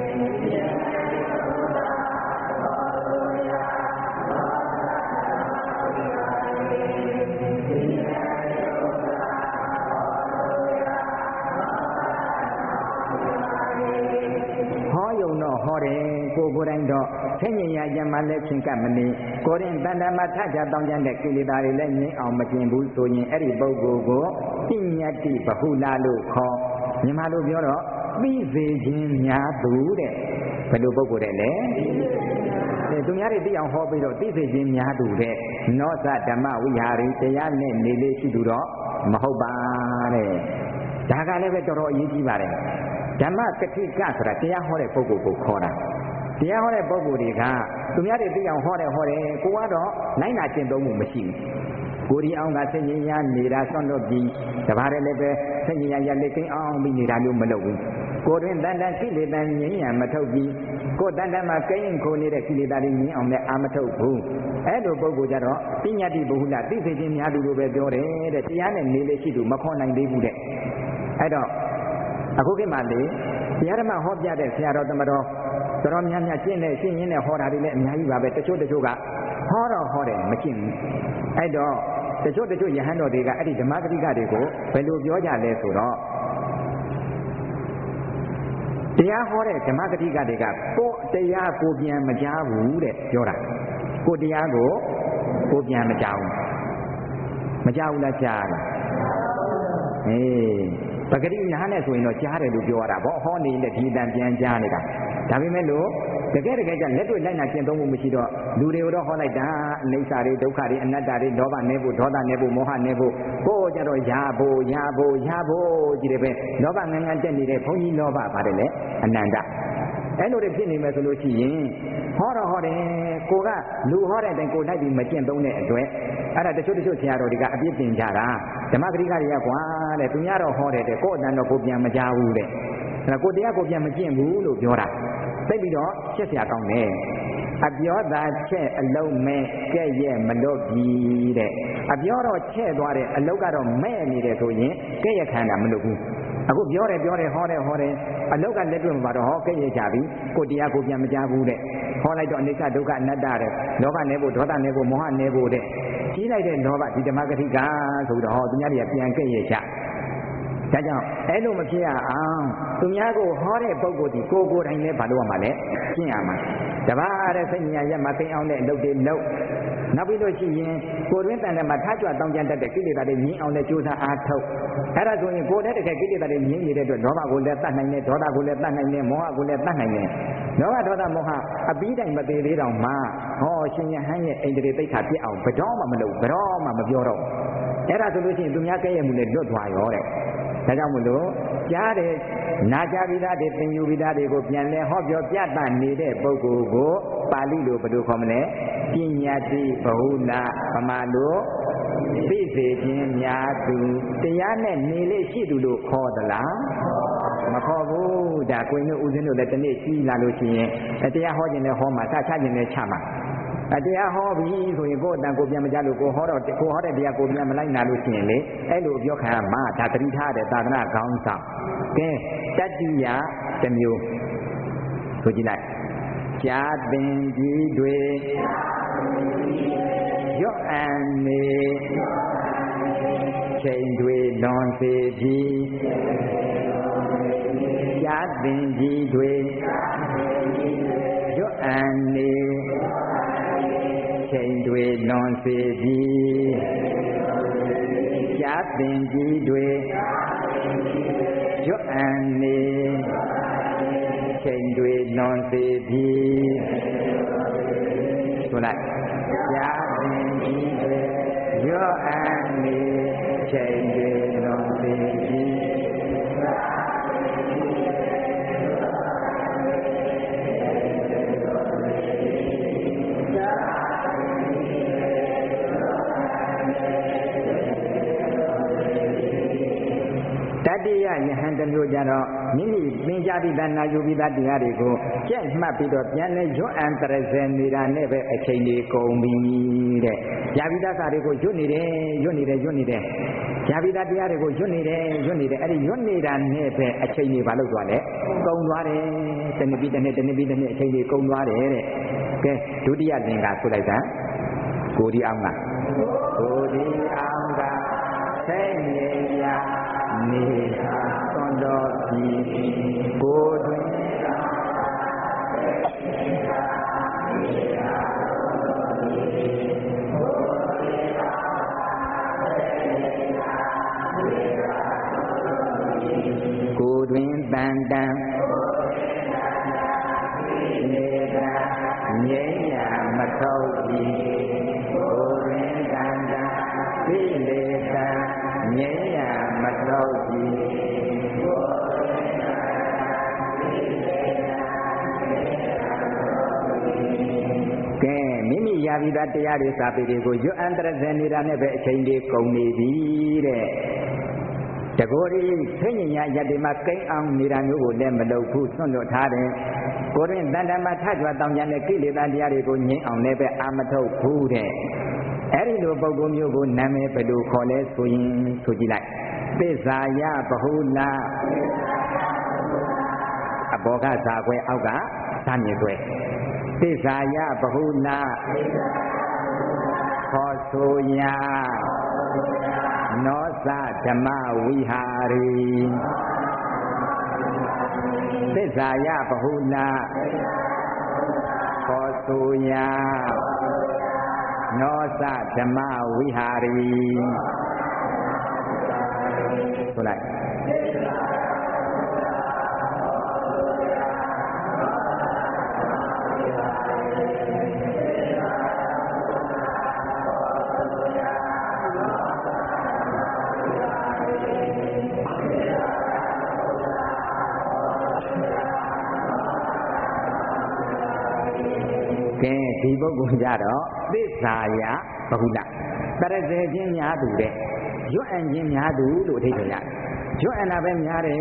ဟောတယ်ကိုယ်တိုင်တော့ဆင်းရဲရကြမှာလည်းချင်းကပ်မနေကိုရင်တန်တမှာထကြတောင်းကြတဲ့ကိလေသာတွေလည်းငြိမ်းအောင်မကျင်ဘူးဆိုရင်အဲ့ဒီပုဂ္ဂိုလ်ကိုပညာတိဘဟုလလို့ခေါ်မြန်မာလိုပြောတော့သိစေခြင်းများသူတဲ့ဘယ်လိုပုဂ္ဂိုလ်တဲ့လဲသူများတွေသိအောင်ဟောပြီးတော့သိစေခြင်းများသူတဲ့နောသဓမ္မဝိဟာရီတရားနဲ့နေလေးရှိသူတော့မဟုတ်ပါတဲ့ဒါကလည်းပဲတော်တော်အရေးကြီးပါတယ်ဓမ္မကတိကဆိုတာတရားဟောတဲ့ပုဂ္ဂိုလ်ကိုခေါ်တာတရားဟောတဲ့ပုဂ္ဂိုလ်တွေကသူများတွေသိအောင်ဟောတယ်ကိုကတော့နိုင်နာကျင့်သုံးမှုမရှိဘူးကိုဒီအောင်ကစိတ်ငြိမ်းရနေတာဆွန့်လွတ်ပြီးတပါးတည်းလည်းပဲစိတ်ငြိမ်းရလက်ကိန်းအောင်ပြီးနေတာမျိုးမလုပ်ဘူးကိုတွင်တန်တန်ကိလေသာငြိမ်းရမထုတ်ပြီးကိုတန်တန်မှာကိန်းခိုနေတဲ့ကိလေသာတွေငြိမ်းအောင်လည်းအာမထုတ်ဘူးအဲ့လိုပုဂ္ဂိုလ်ကြတော့ပညာတိဘုဟုလသိစေခြင်းများသူလိုပဲပြောတယ်တဲ့တရားနဲ့နေလေရှိသူမခေါ်နိုင်သေးဘူးတဲ့အဲ့တော့အခုခေတ်မှာလေတရားဓမ္မဟောပြတဲ့ဆရာတော်တမတော်တော်များများကျင့်တဲ့ရှင်းရင်းနဲ့ဟောတာတွေလည်းအများကြီးပါပဲတချို့ကဟောတော့ဟောတယ်မကျင့်ဘူးအဲ့တော့တချို့ယဟန်တော်တွေကအဲ့ဒီဓမ္မဂတိကတွေကိုဘယ်လိုပြောကြလဲဆိုတော့တရားဟောတဲ့ဓမ္မဂတိကတွေကကိုတရားကိုပြန်မကြားဘူးတဲ့ပြောတာကိုတရားကိုပြန်မကြားဘူးလားကြားလားပဂတိနားနဲ့ဆိုရင်တော့ကြားတယ်လို့ပြောရတာပေါ့ဟောနေတဲ့ဒီတန်ပြန်ကြားနေတာဒါပေမဲ့လို့တကယ်ကျလက်တွေ့လိုက်နာကျင့်သုံးမှုမရှိတော့လူတွေကိုတော့ဟောလိုက်တာအိဋ္ဌာတွေဒုက္ခတွေအနတ္တတွေလောဘနေဖို့ဒေါသနေဖို့မောဟနေဖို့ကိုယ်ကြတော့ရဖို့ကြည့်တယ်ပဲလောဘငန်းတက်နေတဲ့ဘုန်းကြီးလောဘပါတယ်လေအနန္တအဲ့လိုတွေဖြစ်နေမယ်ဆိုလို့ရှိရင်ဟောတော့ဟောတယ်ကိုကလူဟောတဲ့အတိုင်းကိုလိုက်ပြီးမကျင့်သုံးတဲ့အတွက်အဲ့ဒါတချို့ဆရာတော်တွေကအပြစ်တင်ကြတာဓမ္မဂရိကတွေကကွာတဲ့သူများတော့ဟောတယ်တဲ့ကိုယ်အတန်တော့ကိုပြန်မကြားဘူးတဲ့အဲ့ဒါကိုတရားကိုပြန်မကျင့်ဘူးလို့ပြောတာသိပြီးတော့ချက်ဆရာကောင်းတယ်အပြောသာချက်အလုံးမဲ့ကြက်ရဲ့မလွတ်ပြီတဲ့အပြောတော့ချက်သွားတယ်အလုံးကတော့မဲ့နေတယ်ဆိုရင်ကြက်ရခန္ဓာမလွတ်ဘူးအခုပြောတယ်ဟောတယ်အလုတ်ကလက်တွေ့မှာတော့ဟောကြည့်ရကြပြီကိုတရားကိုပြန်မကြားဘူးတဲ့ဟောလိုက်တော့အနိစ္စဒုက္ခအနတ္တတဲ့လောဘနေဖို့ဒေါသနေဖို့မောဟနေဖို့တဲ့ကြီးလိုက်တဲ့လောဘဒီဓမ္မဂတိကဆိုတော့ဟောသူများတွေကပြန်ကြည့်ရကြဒါကြောင့်အဲ့လိုမဖြစ်ရအောင်သူများကိုဟောတဲ့ပုဂ္ဂိုလ်ဒီကိုယ်တိုင်လည်းဘာလို့ရမှာလဲကျင့်ရမှာတပါးတဲ့စိတ်ဉာဏ်ရက်မှာသိအောင်တဲ့အလုပ်တွေလုပ်နောက်ပြီးလို့ရှိရင်ကိုယ်တွင်တန်တယ်မှာထားကြွတောင်းကြတတ်တဲ့ကိလေသာတွေငြိမ်းအောင်လည်းကြိုးစားအားထုတ်အဲ့ဒါဆိုရင်ကိုယ်တည်းတကယ်ကိလေသာတွေငြိမ်းနေတဲ့အတွက်လောဘကိုလည်းတတ်နိုင်တယ်ဒေါသကိုလည်းတတ်နိုင်တယ်မောဟကိုလည်းတတ်နိုင်တယ်လောဘဒေါသမောဟအပြီးတိုင်မသေးသေးတော့မှဟောရှင်ယဟန်ရဲ့အိန္ဒြေသိက္ခာပြည့်အောင်ဘယ်တော့မှမလုပ်ဘယ်တော့မှမပြောတော့အဲ့ဒါဆိုလို့ရှိရင်သူများကဲ့ရဲ့မှုနဲ့လွတ်သွားရောတဲ့ဒါကြောင့်မို့လို့ကြားတယ်နာကြားပြီးသားတွေသင်ယူပြီးသားတွေကိုပြန်လဲဟောပြောပြသနေတဲ့ပုဂ္ဂိုလ်ကိုပါဠိလိုဘယ်လိုခေါ်မလဲပညာတိဘဟုလဗမာလိုသိစေခြင်းများသူတရားနဲ့နေလေရှိသူလို့ခေါ်သလားမခေါ်ဘူးဒါကိုင်းတို့ဦးဇင်းတို့လည်းဒီနေ့ကြီးလာလို့ရှိရင်တရားဟောခြင်းနဲ့ဟောမှာစချခြင်းနဲ့ချမှာတရားဟောပြီဆိုရင်ကိုယ်အတန်ကိုပြန်မကြလို့ကိုဟောတဲ့တရားကိုပြန်မလိုက်နာလို့ရှိရင်လေအဲ့လိုပြောခံရမှာဒါသတိထားတဲ့သာသနာကောင်းဆောင်ကဲတတ္တိယတစ်မျိုးဆိုကြည့်လိုက်ကြာသင်ကြီးတွေရွတ်အံနေချိန်တွေလွန်စေပြီးကြာသင်ကြီးတွေရွတ်အံနေချိန်တွေလွန်စေပြီးကြာသင်ကြီးတွေရွတ်အံနေချိန်တွေလွန်စေပြီးဆိုလိုက်ကြာသင်ကြီးတွေရွတ်အံနေချိန်တွေလွန်စေပြီးတတိယယဟန်တစ်မျိုးကြတော့မိမိသင်ကြားပြီးသားနာယူပြီးသားတရားတွေကိုကြက်မှတ်ပြီးတော့ပြန်လဲရွတ်အံတရဇယ်နေတာနဲ့ပဲအချိန်ကြီးကုန်ပြီတဲ့။ယာပြီးသားစာတွေကိုရွတ်နေတယ်။ယာပြီးသားတရားတွေကိုရွတ်နေတယ်အဲ့ဒီရွတ်နေတာနဲ့ပဲအချိန်ကြီးဘာလို့သွားလဲ။ကုန်သွားတယ်။တစ်နှစ်ပြီးတစ်နှစ်အချိန်ကြီးကုန်သွားတယ်တဲ့။ကဲဒုတိယသင်္ကာဆိုလိုက်တာကိုဒီအောင်ကစိတ်ငြိမ်ရာနေသာသွန်တော်ပြီကိုယ်တွင်တန်တန်နေတာငြိမ်းရာမထုတ်ပြီကိုယ်တွင်တန်တန်သိလေသာငြိမ်းရာမထုတ်ပြီကဲမိမိရပြီးသားတရားတွေစာပေတွေကိုရွတ်အံတရဇနေတာနဲ့ပဲအချိန်လေးကုန်နေပြီတဲ့တကောရီသိဉ္ညာယတ္တိမှာကိန်းအောင်နေတာမျိုးကိုလည်းမလုပ်ဘူးဆွန့်လွတ်ထားတယ်ကိုရင်တန်တမထကြွတောင်းကြတဲ့ကိလေသာတရားတွေကိုငြိမ်းအောင်လည်းပဲအာမထုတ်ဘူးတဲ့အဲ့ဒီလိုပုဂ္ဂိုလ်မျိုးကိုနာမည်ဘယ်လိုခေါ်လဲဆိုရင်ဆိုကြည့်လိုက်သစ္စာယဗဟုလအဘောကဇာခွဲအောက်ကဇာမြေခွဲသစ္စာယဗဟုလခေါ်ဆိုရာနောသဓမ္မဝိဟာရီသစ္စာယဗဟုလခေါ်ဆိုရာနောသဓမ္မဝိဟာရီဆိုလိုက်ကဲဒီပုဂ္ဂိုလ်ကြတော့သစ္စာယဗဟုလတရဇေခြင်းများသူတဲ့ရွတ်အံခြင်းများသူလို့အဓိပ္ပာယ်ရတယ်ရွတ်အံတာပဲများတယ်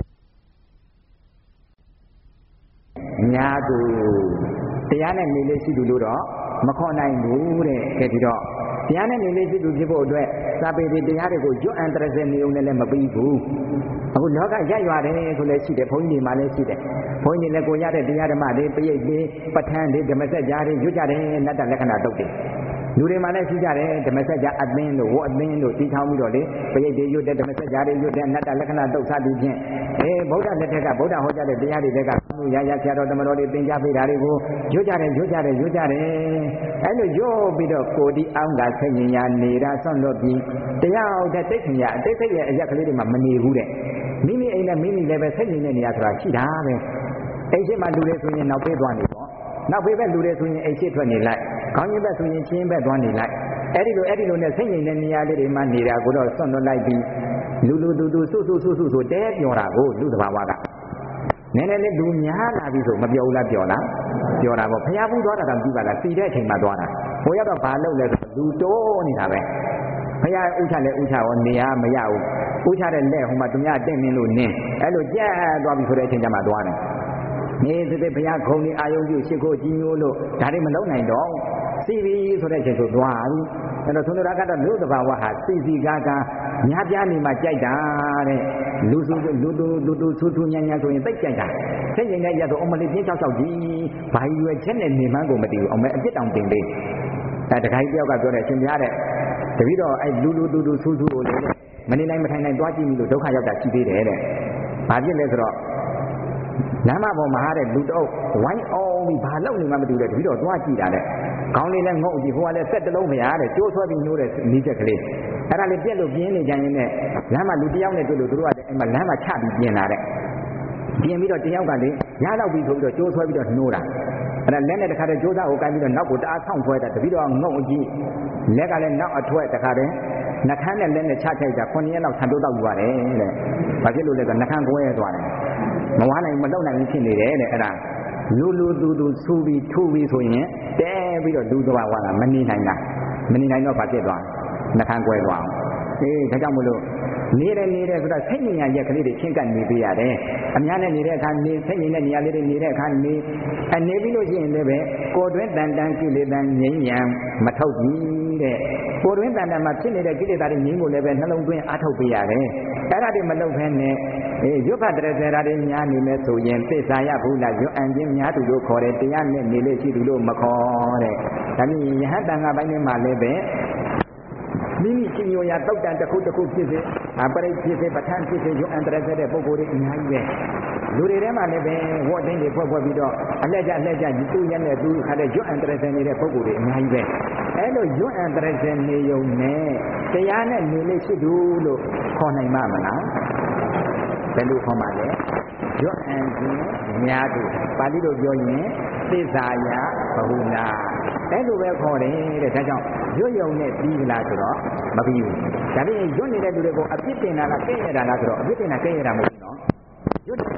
များသူတရားနဲ့နေလေးရှိသူလို့တော့မခေါ်နိုင်ဘူးတဲ့ကဲဒီတော့တရားနဲ့နေလေးရှိသူဖြစ်ဖို့အတွက်စာပေတွေတရားတွေကိုရွတ်အံတရဇေနေုံနဲ့လည်းမပြီးဘူးအခုလောကရက်ရွာတယ်ဆိုလည်းရှိတယ်ဘုန်းကြီးတွေမှလည်းရှိတယ်ဘုန်းကြီးလည်းကိုရတဲ့တရားဓမ္မတွေပိဋိတွေပဋ္ဌာန်းတွေဓမ္မစကြာတွေရွတ်ကြတယ်နတ္တလက္ခဏာတုတ်တယ်လူတွေမှလည်းရှိကြတယ်ဓမ္မစကြာအသင်းတို့ဝတ်အသင်းတို့တည်ထောင်ပြီးတော့လေပိဋိတွေရွတ်တဲ့ဓမ္မစကြာတွေရွတ်တဲ့နတ္တလက္ခဏာတုတ်စသည်ဖြင့်ဗုဒ္ဓလက်ထက်ကဗုဒ္ဓဟောကြားတဲ့တရားတွေကရရဆရာတော်တမတော်တွေသင်ကြားပေးတာတွေကိုရွတ်ကြတယ်ရွတ်ကြတယ်ရွတ်ကြတယ်အဲလိုရွတ်ပြီးတော့ကိုဒီအောင်ကဆင်ញင်ရနေတာဆွန့်လွတ်ပြီးတရားဟုတ်တဲ့တိတ်ခင်ရအတိတ်စိတ်ရဲ့အရက်ကလေးတွေမှမနေဘူးတဲ့မိမိအိမ်နဲ့မိမိလည်းပဲဆင်ញင်တဲ့နေရာဆိုတာရှိတာပဲအိမ်ရှိမှလူတွေဆိုရင်နောက်ပေးသွားနေပေါ့နောက်ပေးပဲလူတွေဆိုရင်အိမ်ရှိထွက်နေလိုက်ခေါင်းရင်းဘက်ဆိုရင်ချင်းဘက်သွားနေလိုက်အဲ့ဒီလိုနဲ့ဆင်ញင်တဲ့နေရာလေးတွေမှနေတာကိုတော့ဆွန့်လွတ်လိုက်ပြီးလူစုဆိုတဲပြောတာကိုလူသဘာဝကနည်းနည်းလေးလူများလာပြီဆိုမပြောဘူးလားပြောလားပြောတာပေါ့ဖျားဘူးသွားတာတော့ကြည့်ပါလားစီတဲ့အချိန်မှသွားတာဘိုးရတော့ဘာလုပ်လဲဆိုလူတိုးနေတာပဲဖျားဥချလဲဥချရောနေရမရဘူးဥချတဲ့လက်ဟိုမှာသူများတက်နေလို့နင်းအဲ့လိုကြက်သွားပြီဆိုတဲ့အချိန်ကျမှသွားတယ်နေစစ်ဘုရားခုံနေအာယုံပြုရှ िख ိုးကြီးညိုးလို့ဒါတွေမလုံးနိုင်တော့စီပြီဆိုတဲ့အချိန်ဆိုသွားပြီအဲ့တော့သုန္ဒရာကတော့လူသဘာဝဟာစီကားများပြားနေမှကြိုက်တာတဲ့လူထူညံ့ဆိုရင်သိကြိုက်တာဆက်ရင်လည်းရတော့အမလေးပြင်းချောက်ကြီးဘာရွယ်ချက်နဲ့နေမှန်းကိုမသိဘူးအမေအပြစ်တောင်တင်ပေးအဲတခါကြီးတယောက်ကပြောတယ်ရှင်ပြားတဲ့တပည့်တော်အဲလူဆူကိုလေမနေနိုင်မထိုင်နိုင်သွားကြည့်မိလို့ဒုက္ခရောက်တာရှိသေးတယ်တဲ့ဘာဖြစ်လဲဆိုတော့လမ်းမပေါ်မှာတဲ့လူတော့ဝိုင်းအောင်ပြီးဘာလုပ်နေမှမသိဘူးတဲ့တပည့်တော်သွားကြည့်တာတဲ့ခေါင်းလေးလည်းငုံကြည့်ဟိုကလည်းဆက်တလုံးမရတဲ့ကျိုးဆွဲပြီးနှိုးတဲ့နီးချက်ကလေးအဲ့ဒါလေးပြက်လို့ပြင်းနေကြရင်နဲ့လမ်းမှာလူတယောက်နဲ့တွေ့လို့သူတို့ကလည်းအဲ့မှာလမ်းမှာချပြီးပြင်လာတဲ့ပြင်ပြီးတော့တယောက်ကလေရတော့ပြီးဆိုပြီးတော့ကျိုးဆွဲပြီးတော့နှိုးတာအဲ့ဒါလက်နဲ့တခါတည်းကျိုးစားကိုကိုင်းပြီးတော့နောက်ကိုတအားဆောင့်ဆွဲတာတပည့်တော်ငုံကြည့်လက်ကလည်းနောက်အထွက်တခါတည်းနှခမ်းနဲ့လက်နဲ့ချချိုက်တာ9ရက်လောက်ဆံတိုးတော့ယူရတယ်တဲ့ဘာဖြစ်လို့လဲဆိုနှခမ်းကွဲသွားတယ်မဝါနိုင်မတော့နိုင်ဘူးဖြစ်နေတယ်တဲ့အဲ့ဒါလူဆူပြီးထူပြီးဆိုရင်တဲပြီးတော့လူသွားဝါတာမနေနိုင်တော့ဘာဖြစ်သွားနှခမ်းကွဲသွားအောင်ဒါကြောင့်မလို့နေတယ်ဆိုတော့စိတ်ဉာဏ်ရက်ကလေးတွေချင်းကပ်နေပေးရတယ်အများနဲ့နေတဲ့အခါနေစိတ်ဉာဏ်နဲ့နေရာလေးတွေနေတဲ့အခါနေပြီးလို့ရှိရင်လည်းပဲကိုယ်တွင်တန်ကိလေသာငြိမ်းရန်မထုတ်ဘူးတဲ့ကိုယ်တွင်တန်မှာဖြစ်နေတဲ့ကိလေသာတွေငြိမ်းဖို့လည်းပဲနှလုံးသွင်းအားထုတ်ပေးရတယ်အဲ့ဒါတွေမလုပ်ဘဲနဲ့ရွတ်ဖတ်တဲ့ဇာတာတွေများနေမယ်ဆိုရင်သစ္စာယဘုလားရွတ်အံခြင်းများသူလို့ခေါ်တယ်တရားနဲ့နေလို့ရှိသူလို့မခေါ်တဲ့ဒါမြင်ယဟန်တန်ခါပိုင်းထဲမှာလည်းပဲမိမိရှင်ရောရာတောက်တန်တစ်ခုဖြစ်စေပရိဖြစ်စေပဋ္ဌာန်းဖြစ်စေရွတ်အံတရတဲ့ပုဂ္ဂိုလ်တွေအများကြီးပဲလူတွေထဲမှာလည်းပဲဝတ်တင်းတွေဖွဲ့ပြီးတော့အလှည့်ကျသူ့ရဲ့နဲ့သူခါတဲ့ရွတ်အံတရနေတဲ့ပုဂ္ဂိုလ်တွေအများကြီးပဲအဲ့လိုရွတ်အံတရနေုံနဲ့တရားနဲ့နေလို့ရှိသူလို့ခေါ်နိုင်မှာမလားဘယ်လိုခေါ်မှာလဲရွတ်အံခြင်းများသူပါဠိလိုပြောရင်သစ္စာယဘဟုနာအဲ့လိုပဲခေါ်တယ်တဲ့ဒါကြောင့်ရွတ်ယုံနဲ့ပြီးလားဆိုတော့မပြီးဘူးဒါပြင်ရွတ်နေတဲ့လူတွေကိုအပြစ်တင်တာလားကဲ့ရတာလားဆိုတော့အပြစ်တင်တာကဲ့ရတာမဟုတ်ဘူးနော်ရွတ်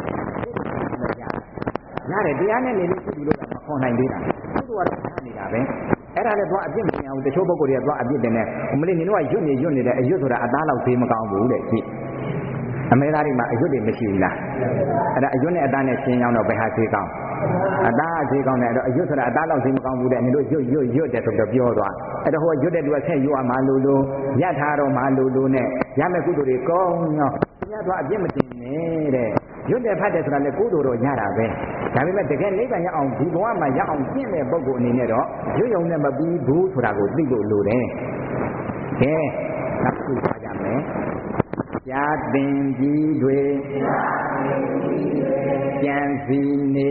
ရတယ်တရားနဲ့နေလို့ရှိသူလို့ကမခေါ်နိုင်သေးတာသူတို့ကတော့ထားနေတာပဲအဲ့ဒါလည်းသွားအပြစ်မတင်အောင်တချို့ပုဂ္ဂိုလ်တွေကသွားအပြစ်တင်တယ်မလေးနင်တို့ကရွတ်နေတဲ့အရွတ်ဆိုတာအသားလောက်သေးမကောင်းဘူးတဲ့ကြည့်အမေသားတွေမှာအရွတ်တွေမရှိဘူးလားအဲ့ဒါအရွတ်နဲ့အသားနဲ့ရှင်းအောင်တော့ဘယ်ဟာသေးကောင်းအသားသေးကောင်းတယ်အဲ့တော့အရွတ်ဆိုတာအသားလောက်သေးမကောင်းဘူးတဲ့နင်တို့ရွတ်တယ်ဆိုတော့ပြောသွားအဲ့တော့ဟိုရွတ်တဲ့သူကဆက်ရွတ်မှလို့ရထားတော့မှလို့နဲ့ရမယ့်ကုသိုလ်တွေကောင်းရောညသွားအပြစ်မတင်နဲ့တဲ့ရွတ်တယ်ဖတ်တယ်ဆိုတာလေကုသိုလ်တော့ရတာပဲဒါပေမဲ့တကယ်နိဗ္ဗာန်ရအောင်ဒီဘဝမှာရအောင်ကျင့်တဲ့ပုဂ္ဂိုလ်အနေနဲ့တော့ရွတ်ရုံနဲ့မပြီးဘူးဆိုတာကိုသိဖို့လိုတယ်ကဲနောက်ခုပါကြမယ်ရှားတင်ကြီးတွေကြံစီနေ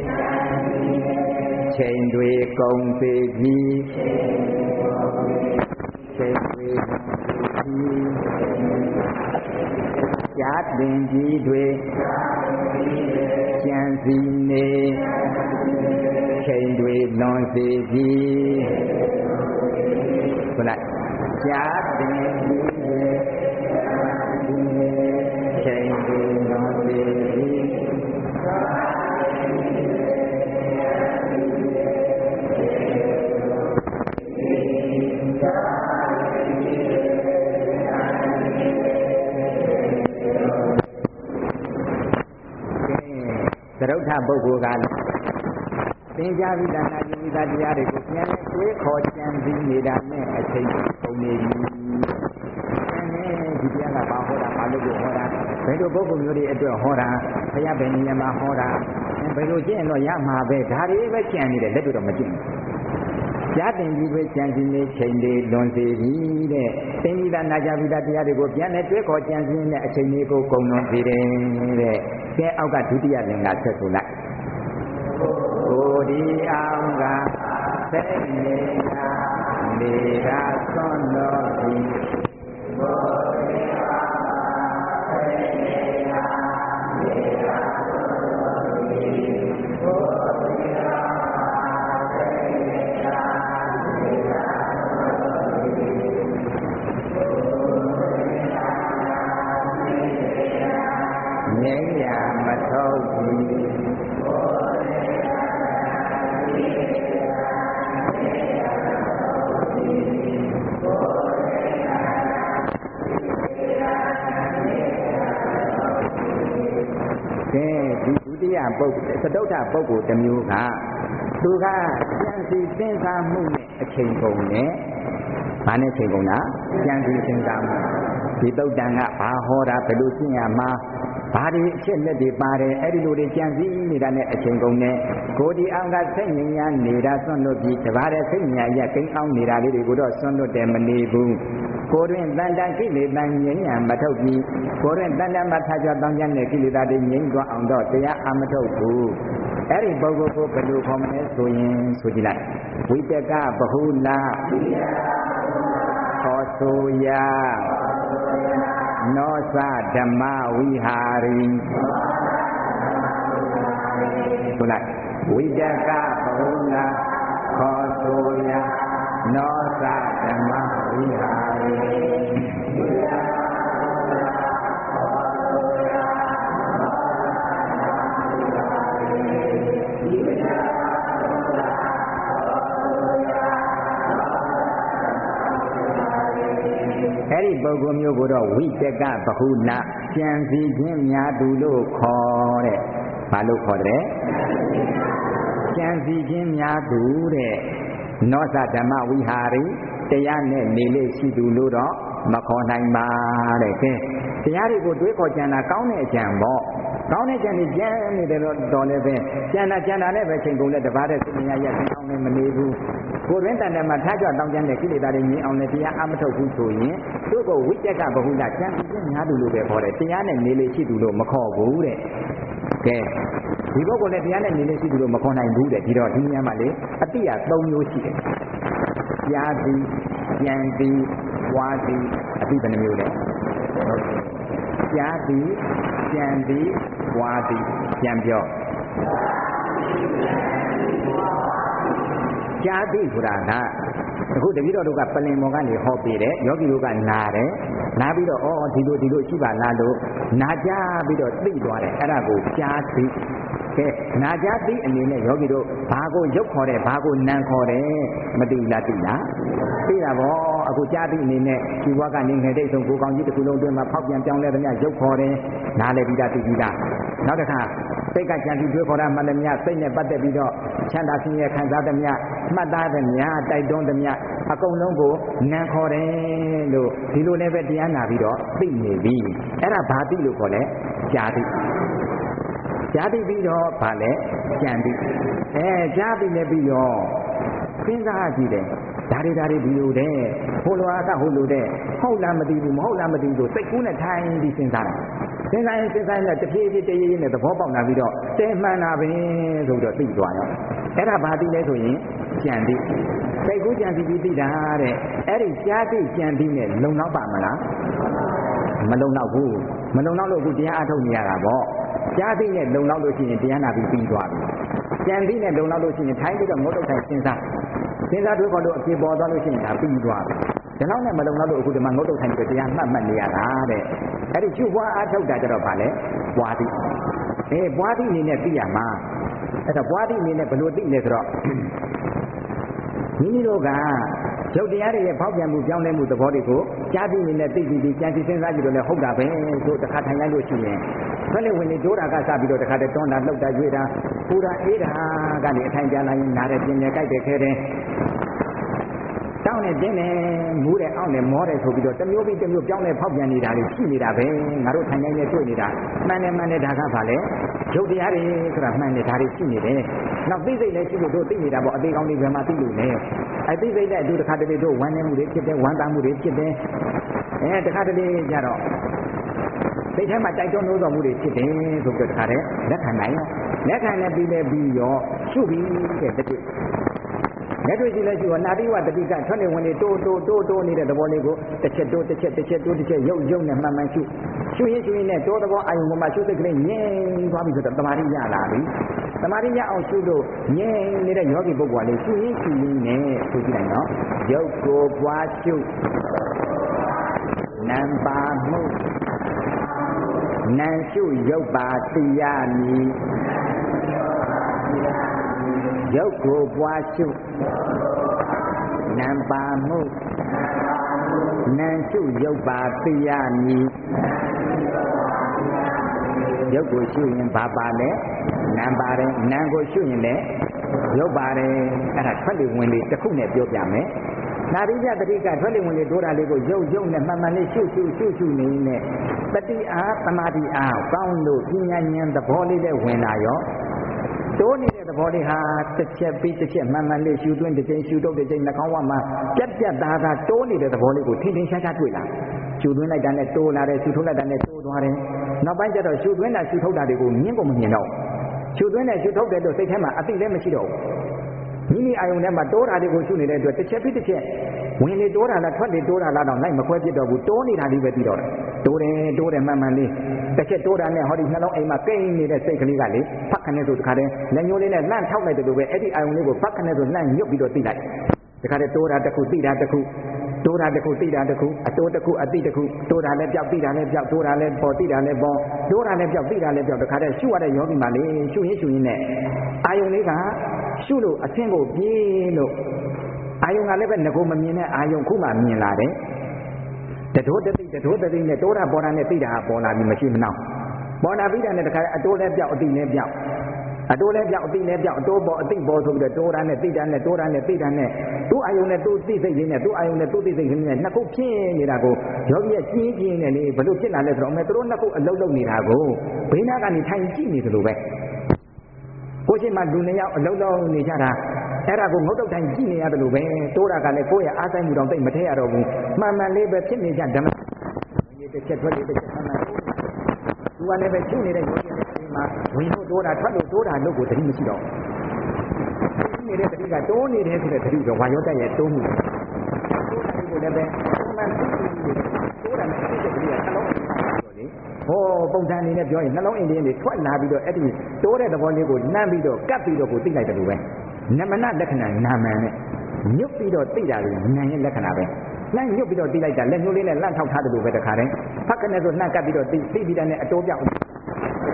ချိန်တွေကုန်စေကြီးချိန်တွေရှားတင်ကြီးတွေကြံစီနေချိန်တွေလွန်စေကြီးဟုတ်လားရှားတင်ကြီးတွေချိန်တွေလွန်စေကြီးသရုပ်ထပုဂ္ဂိုလ်ကသင်္ကြန်ပြီးတာနာယိတာတရားတွေကိုပြန်လဲတွေးခေါ်ကြံပြီးနေတာနဲ့အချိန်ကုန်နေပြီ။ဒီတရားကဘာဟောတာဘာလို့ဟောတာဘယ်လိုပုဂ္ဂိုလ်မျိုးတွေအတွက်ဟောတာဘုရားဘယ်နည်းမှာဟောတာဘယ်လိုကျင့်တော့ရမှာပဲဒါတွေပဲကြံနေတယ်လက်တွေ့တော့မကျင့်ဘူး။ကြားတင်ပြီးပဲကြံစီနေချိန်တွေလွန်စေပြီတဲ့သင်္ကြန်နာကြပြီးတာတရားတွေကိုပြန်လဲတွေးခေါ်ကြံစီနေတဲ့အချိန်လေးကိုကုန်လွန်စေတယ်တဲ့။ကဲအောက်ကဒုတိယလင်္ကာဆက်ဆိုလိုက်ကိုဒီအောင်ကသိနေတာနေတာသွန်တော်သည်ကိုဒီအောင်သိနေတာနေတာသွန်တော်သည်ကိုဒီအောင်သိနေတာနေတာသွန်တော်သည်ငြိမ်းရာမထုတ်ဘူးဒီဒုတိယပုဂ္ဂိုလ်သတုဋ္ဌပုဂ္ဂိုလ်တစ်မျိုးကသူကကြံစီစဉ်းစားမှုနဲ့အချိန်ကုန်နဲ့ဘာနဲ့ချိန်ကုန်တာကြံစီစဉ်းစားမှုဒီတုတ်တန်ကဘာဟောတာဘယ်လိုရှင်းရမှာဘာတွေအချက်လက်တွေပါတယ်အဲ့ဒီလိုတွေကြံစည်နေတာနဲ့အချိန်ကုန်နဲ့ကိုဒီအောင်ကစိတ်ဉာဏ်နေတာစွန့်လွတ်ပြီးတပါးတဲ့စိတ်ဉာဏ်ရကိန်းအောင်နေတာလေးတွေကိုတော့စွန့်လွတ်တယ်မနေဘူးကိုတွင်တန်တန်ကိလေသာငြိမ်းရမထုတ်ပြီးကိုတွင်တန်တန်မှထားကြတောင်းကြတဲ့ကိလေသာတွေငြိမ်းသွားအောင်တော့တရားအမထုတ်ဘူးအဲ့ဒီပုဂ္ဂိုလ်ကိုဘယ်လိုခေါ်မလဲဆိုရင်ဆိုကြည့်လိုက်ဝိတကဗဟုလာခေါ်ဆိုရာနောသဓမ္မဝိဟာရိဆိုလိုက်ဝိတကဗဟုလာခေါ်ဆိုရာနောသဓမ္မဝိဟာရိအဲ့ဒီပုဂ္ဂိုလ်မျိုးကိုတော့ဝိတကဗဟုလကြံစည်ခြင်းများသူလို့ခေါ်တဲ့ဘာလို့ခေါ်တယ်ကြံစည်ခြင်းများသူတဲ့နောသဓမ္မဝိဟာရိတရားနဲ့နေလေရှိသူလို့တော့မခေါ်နိုင်ပါတဲ့ကဲတရားတွေကိုတွေးခေါ်ကြံတာကောင်းတဲ့အကြံပေါ့ကောင်းတဲ့ကြံနေကြံနေတယ်တော့လည်းပဲကြံတာနဲ့ပဲချိန်ကုန်တဲ့တပါးတဲ့စိတ်ဉာဏ်ရသိအောင်လည်းမနေဘူးကိုယ်တွင်တန်တန်မှာထားကြတောင်းကြတဲ့ကိလေသာတွေငြိမ်းအောင်လည်းတရားအမထုတ်ဘူးဆိုရင်သူ့ကိုဝိတက်ကဗဟုလကြံပြီးခြင်းများသူလို့ပဲခေါ်တယ်တရားနဲ့နေလေရှိသူလို့မခေါ်ဘူးတဲ့ကဲဒီပုဂ္ဂိုလ်နဲ့တရားနဲ့နေလေရှိသူလို့မခေါ်နိုင်ဘူးတဲ့ဒီတော့ဒီညမှာလေအတိအ3မျိုးရှိတယ်ကြားသည်ကြံသည်ဝါသည်အတိဘယ်နှမျိုးလဲကြားသည်ကြံသည်ဝါသည်ကြံပြောကြားသည်ဆိုတာကအခုတပည့်တော်တို့ကပလင်မော်ကနေဟောပေးတယ်ယောဂီတို့ကနာတယ်နာပြီးတော့ဒီလိုရှိပါလားလို့နာကြပြီးတော့သိသွားတယ်အဲ့ဒါကိုကြားသည်ကဲနာကြသိအနေနဲ့ယောဂီတို့ဘာကိုရုပ်ခေါ်တယ်ဘာကိုနံခေါ်တယ်မသိလားသိလားသိတာဗောအခုကြားသိအနေနဲ့ဒီဘဝကနေငယ်တဲ့ဆုံးကိုကောင်းကြီးတစ်ခုလုံးအတွင်းမှာဖောက်ပြန်ပြောင်းလဲသမျှရုပ်ခေါ်တယ်နားလည်ပြီးသားသိပြီးသားနောက်တစ်ခါစိတ်ကကြံပြီးတွေးခေါ်တာမှလည်းမြစိတ်နဲ့ပတ်သက်ပြီးတော့ချမ်းသာခြင်းရဲ့ခံစားသမျှမှတ်သားသမျှတိုက်တွန်းသမျှအကုန်လုံးကိုနံခေါ်တယ်လို့ဒီလိုလည်းပဲတရားနာပြီးတော့သိနေပြီအဲ့ဒါဘာသိလို့ခေါ်လဲကြားသိကြားသိပြီးတော့ဗာလဲကြံသိကြားသိနေပြီးတော့စဉ်းစားကြည့်တယ်ဒါတွေဒီလိုတဲ့ဟိုလိုအားကဟိုလိုတဲ့ဟုတ်လားမသိဘူးမဟုတ်လားမသိဘူးစိတ်ကူးနဲ့ထိုင်ပြီးစဉ်းစားတာစဉ်းစားရင်နဲ့တဖြည်းဖြည်းတရေနဲ့သဘောပေါက်လာပြီးတော့တဲမှန်တာပဲဆိုတော့သိသွားရောအဲ့ဒါဘာသိလဲဆိုရင်ကြံသိစိတ်ကူးကြံသိပြီးသိတာတဲ့အဲ့ဒီကြားသိကြံသိနဲ့လုံလောက်ပါမလားမလုံလောက်ဘူးမလုံလောက်လို့အခုတရားအထုတ်နေရတာပေါ့ကြားသိနဲ့လုံလောက်လို့ရှိရင်တရားနာပြီးပြီးသွားပြီကြံသိနဲ့လုံလောက်လို့ရှိရင်ထိုင်ပြီးတော့ငုတ်တုတ်ထိုင်စဉ်းစားတွေးခေါ်လို့အပြေပေါ်သွားလို့ရှိရင်ဒါပြီးသွားပြီဒါနောက်နဲ့မလုံလောက်လို့အခုဒီမှာငုတ်တုတ်ထိုင်ပြီးတရားမှတ်နေရတာတဲ့အဲ့ဒီကျုပ်ဘွားအားထုတ်တာကြတော့ဗာလဲဘွားသိဘွားသိအနေနဲ့သိရမှာအဲ့တော့ဘွားသိအနေနဲ့ဘယ်လိုသိလဲဆိုတော့မိမိတို့ကရုပ်တရားတွေရဲ့ဖောက်ပြန်မှုပြောင်းလဲမှုသဘောတွေကိုကြားသိနေနဲ့သိပြီးကြံစည်စဉ်းစားကြည့်လို့လည်းဟုတ်တာပဲဆိုတစ်ခါထိုင်လိုက်လို့ရှိရင်ဆွဲလေဝင်လေဒိုးတာကစပြီးတော့တစ်ခါတည်းတွန်းတာလှုပ်တာရွေ့တာပူတာအေးတာကနေအထိုင်ကြလာရင်နားတယ်ပြင်းတယ်ကြိုက်တယ်ခဲတယ်တောင်းနေတင်းနေမူးတယ်အောင့်တယ်မောတယ်ဆိုပြီးတော့တစ်မျိုးပြီးတစ်မျိုးပြောင်းလဲဖောက်ပြန်နေတာတွေရှိနေတာပဲငါတို့ထိုင်တိုင်းနဲ့တွေ့နေတာမှန်တယ်ဒါကဘာလဲရုပ်တရားတွေဆိုတာမှန်တယ်ဒါတွေရှိနေတယ်နောက်သိစိတ်လည်းရှိလို့တို့သိနေတာပေါ့အသေးကောင်းလေးဘယ်မှာသိလို့လဲအသိစိတ်နဲ့အတူတစ်ခါတလေတို့ဝမ်းနေမှုတွေဖြစ်တယ်ဝမ်းသာမှုတွေဖြစ်တယ်တစ်ခါတလေကြတော့စိတ်ထဲမှာတိုက်တွန်းလို့တော်မှုတွေဖြစ်တယ်ဆိုပြီးတော့တစ်ခါတည်းလက်ခံနိုင်လက်ခံနေပြီးရောရှုပြီးတဲ့တတိလက်တွေ့ကြည့်လဲရှိတော့နာတိဝတတိကထွက်နေဝင်နေတိုးနေတဲ့သဘောလေးကိုတစ်ချက်တိုးတစ်ချက်ရုပ်နဲ့မှန်မှန်ရှုရင်နဲ့တိုးသဘောအာယုံပေါ်မှာရှုစိတ်ကလေးငြိမ်သွားပြီဆိုတော့တမာတိရလာပြီတမာတိရအောင်ရှုလို့ငြိမ်နေတဲ့ယောဂီပုဂ္ဂိုလ်လေးရှုရင်နဲ့ဆိုကြည့်လိုက်နော်ရုပ်ကိုပွားရှုနံပါမှုနံရှုရုပ်ပါသိရမည်ရုပ်ကိုပွားရှုနံပါမှုနံရှုရုပ်ပါသိရမည်ရုပ်ကိုရှုရင်ဘာပါလဲနံပါတယ်နံကိုရှုရင်လည်းရုပ်ပါတယ်အဲ့ဒါထွက်လေဝင်လေတစ်ခုနဲ့ပြောပြမယ်နာရိယတတိကထွက်လေဝင်လေဒိုးတာလေးကိုရုပ်နဲ့မှန်မှန်လေးရှုနေနဲ့တတိအားသမာဓိအားကောင်းလို့ပညာဉာဏ်သဘောလေးနဲ့ဝင်လာရောတိုးနေတဲ့သဘောလေးဟာတစ်ချက်ပြီးတစ်ချက်မှန်မှန်လေးရှုသွင်းတစ်ချိန်ရှုထုတ်တစ်ချိန်နှာခေါင်းဝမှာပြတ်သားတိုးနေတဲ့သဘောလေးကိုထင်ရှားတွေ့လာရှုသွင်းလိုက်တာနဲ့တိုးလာတယ်ရှုထုတ်လိုက်တာနဲ့တိုးသွားတယ်နောက်ပိုင်းကျတော့ရှုသွင်းတာရှုထုတ်တာတွေကိုမြင်ကုန်မမြင်တော့ရှုသွင်းတယ်ရှုထုတ်တယ်လို့စိတ်ထဲမှာအသိလည်းမရှိတော့ဘူးမိမိအာယုံထဲမှာတိုးတာတွေကိုရှုနေတဲ့အတွက်တစ်ချက်ပြီးတစ်ချက်ဝင်လေတိုးတာလားထွက်လေတိုးတာလားတော့လိုက်မခွဲဖြစ်တော့ဘူးတိုးနေတာလေးပဲပြီးတော့တိုးတယ်မှန်မှန်လေးတစ်ချက်တိုးတာနဲ့ဟောဒီနှလုံးအိမ်မှာကိန်းနေတဲ့စိတ်ကလေးကလေဖတ်ခနဲ့ဆိုတခါတည်းလက်ညှိုးလေးနဲ့လှမ်းထောက်လိုက်တယ်လို့ပဲအဲ့ဒီအာယုံလေးကိုဖတ်ခနဲ့ဆိုလှမ်းညွတ်ပြီးတော့သိလိုက်တခါတည်းတိုးတာတစ်ခုသိတာတစ်ခုတိုးတာတစ်ခုသိတာတစ်ခုအတိုးတစ်ခုအသိတစ်ခုတိုးတာလည်းပြောက်သိတာလည်းပြောက်တိုးတာလည်းပေါ်သိတာလည်းပေါ်တိုးတာလည်းပြောက်သိတာလည်းပြောက်တခါတည်းရှုရတဲ့ယောဂီမှာလေရှုရင်နဲ့အာယုံလေးကရှုလို့အဆင့်ကိုပြေးလို့အာယုံကလည်းပဲငကိုမမြင်တဲ့အာယုံခုမှမြင်လာတယ်တတိုးတသိနဲ့တိုးတာပေါ်တာနဲ့သိတာပေါ်လာပြီးမရှိမနှောင်းပေါ်လာပြီးတာနဲ့တခါအတိုးလည်းပြောက်အသိလည်းပြောက်အတိုးလည်းပြောက်အသိလည်းပြောက်အတိုးပေါ်အသိပေါ်ဆိုပြီးတော့တိုးတာနဲ့သိတာနဲ့တိုးတာနဲ့သိတာနဲ့သူ့အာယုံနဲ့သူ့သိစိတ်လေးနဲ့သူ့အာယုံနဲ့သူ့သိစိတ်လေးနဲ့နှစ်ခုဖြစ်နေတာကိုယောဂီရဲ့ကျင်းနေလေဘလို့ဖြစ်လာလဲဆိုတော့သူတို့နှစ်ခုအလုံးလုံးနေတာကိုဘေးနားကနေထိုင်ကြည့်နေသလိုပဲကိုရှိမှလူနှစ်ယောက်အလုံးလုံးနေကြတာအဲ့ဒါကိုငုတ်တုတ်တိုင်းကြည့်နေရတယ်လို့ပဲတိုးတာကလည်းကိုယ့်ရဲ့အားဆိုင်မှုတော့သိမထည့်ရတော့ဘူးမှန်မှန်လေးပဲဖြစ်နေကြဓမ္မတစ်ချက်ထွက်လေးတစ်ချက်မှန်မှန်သူကလည်းပဲရှုနေတဲ့ယောဂီတွေမှာဝင်လို့တိုးတာထွက်လို့တိုးတာလို့ကိုသတိမရှိတော့ဘူးနေတဲ့သတိကတိုးနေတယ်ဆိုတဲ့သတိကဝါရောတက်ရဲ့တိုးမှုတိုးတာကိုလည်းပဲမှန်တိုးတာနဲ့သိတဲ့သတိကနှလုံးဟောပုံစံအနေနဲ့ပြောရင်နှလုံးအင်းလေးတွေထွက်လာပြီးတော့အဲ့ဒီတိုးတဲ့သဘောလေးကိုနှမ်းပြီးတော့ကပ်ပြီးတော့ကိုသိလိုက်တယ်လို့ပဲနမနလက္ခဏာနာမန်နဲ့ညွတ်ပြီးတော့သိတာလေနာရဲ့လက္ခဏာပဲနှမ်းညွတ်ပြီးတော့သိလိုက်တာလက်ညှိုးလေးနဲ့လန့်ထောက်ထားတယ်လို့ပဲတခါတည်းဖက်ကနေဆိုနှမ်းကပ်ပြီးတော့သိပြီးတဲ့နဲ့အတိုးပြောက်တခါ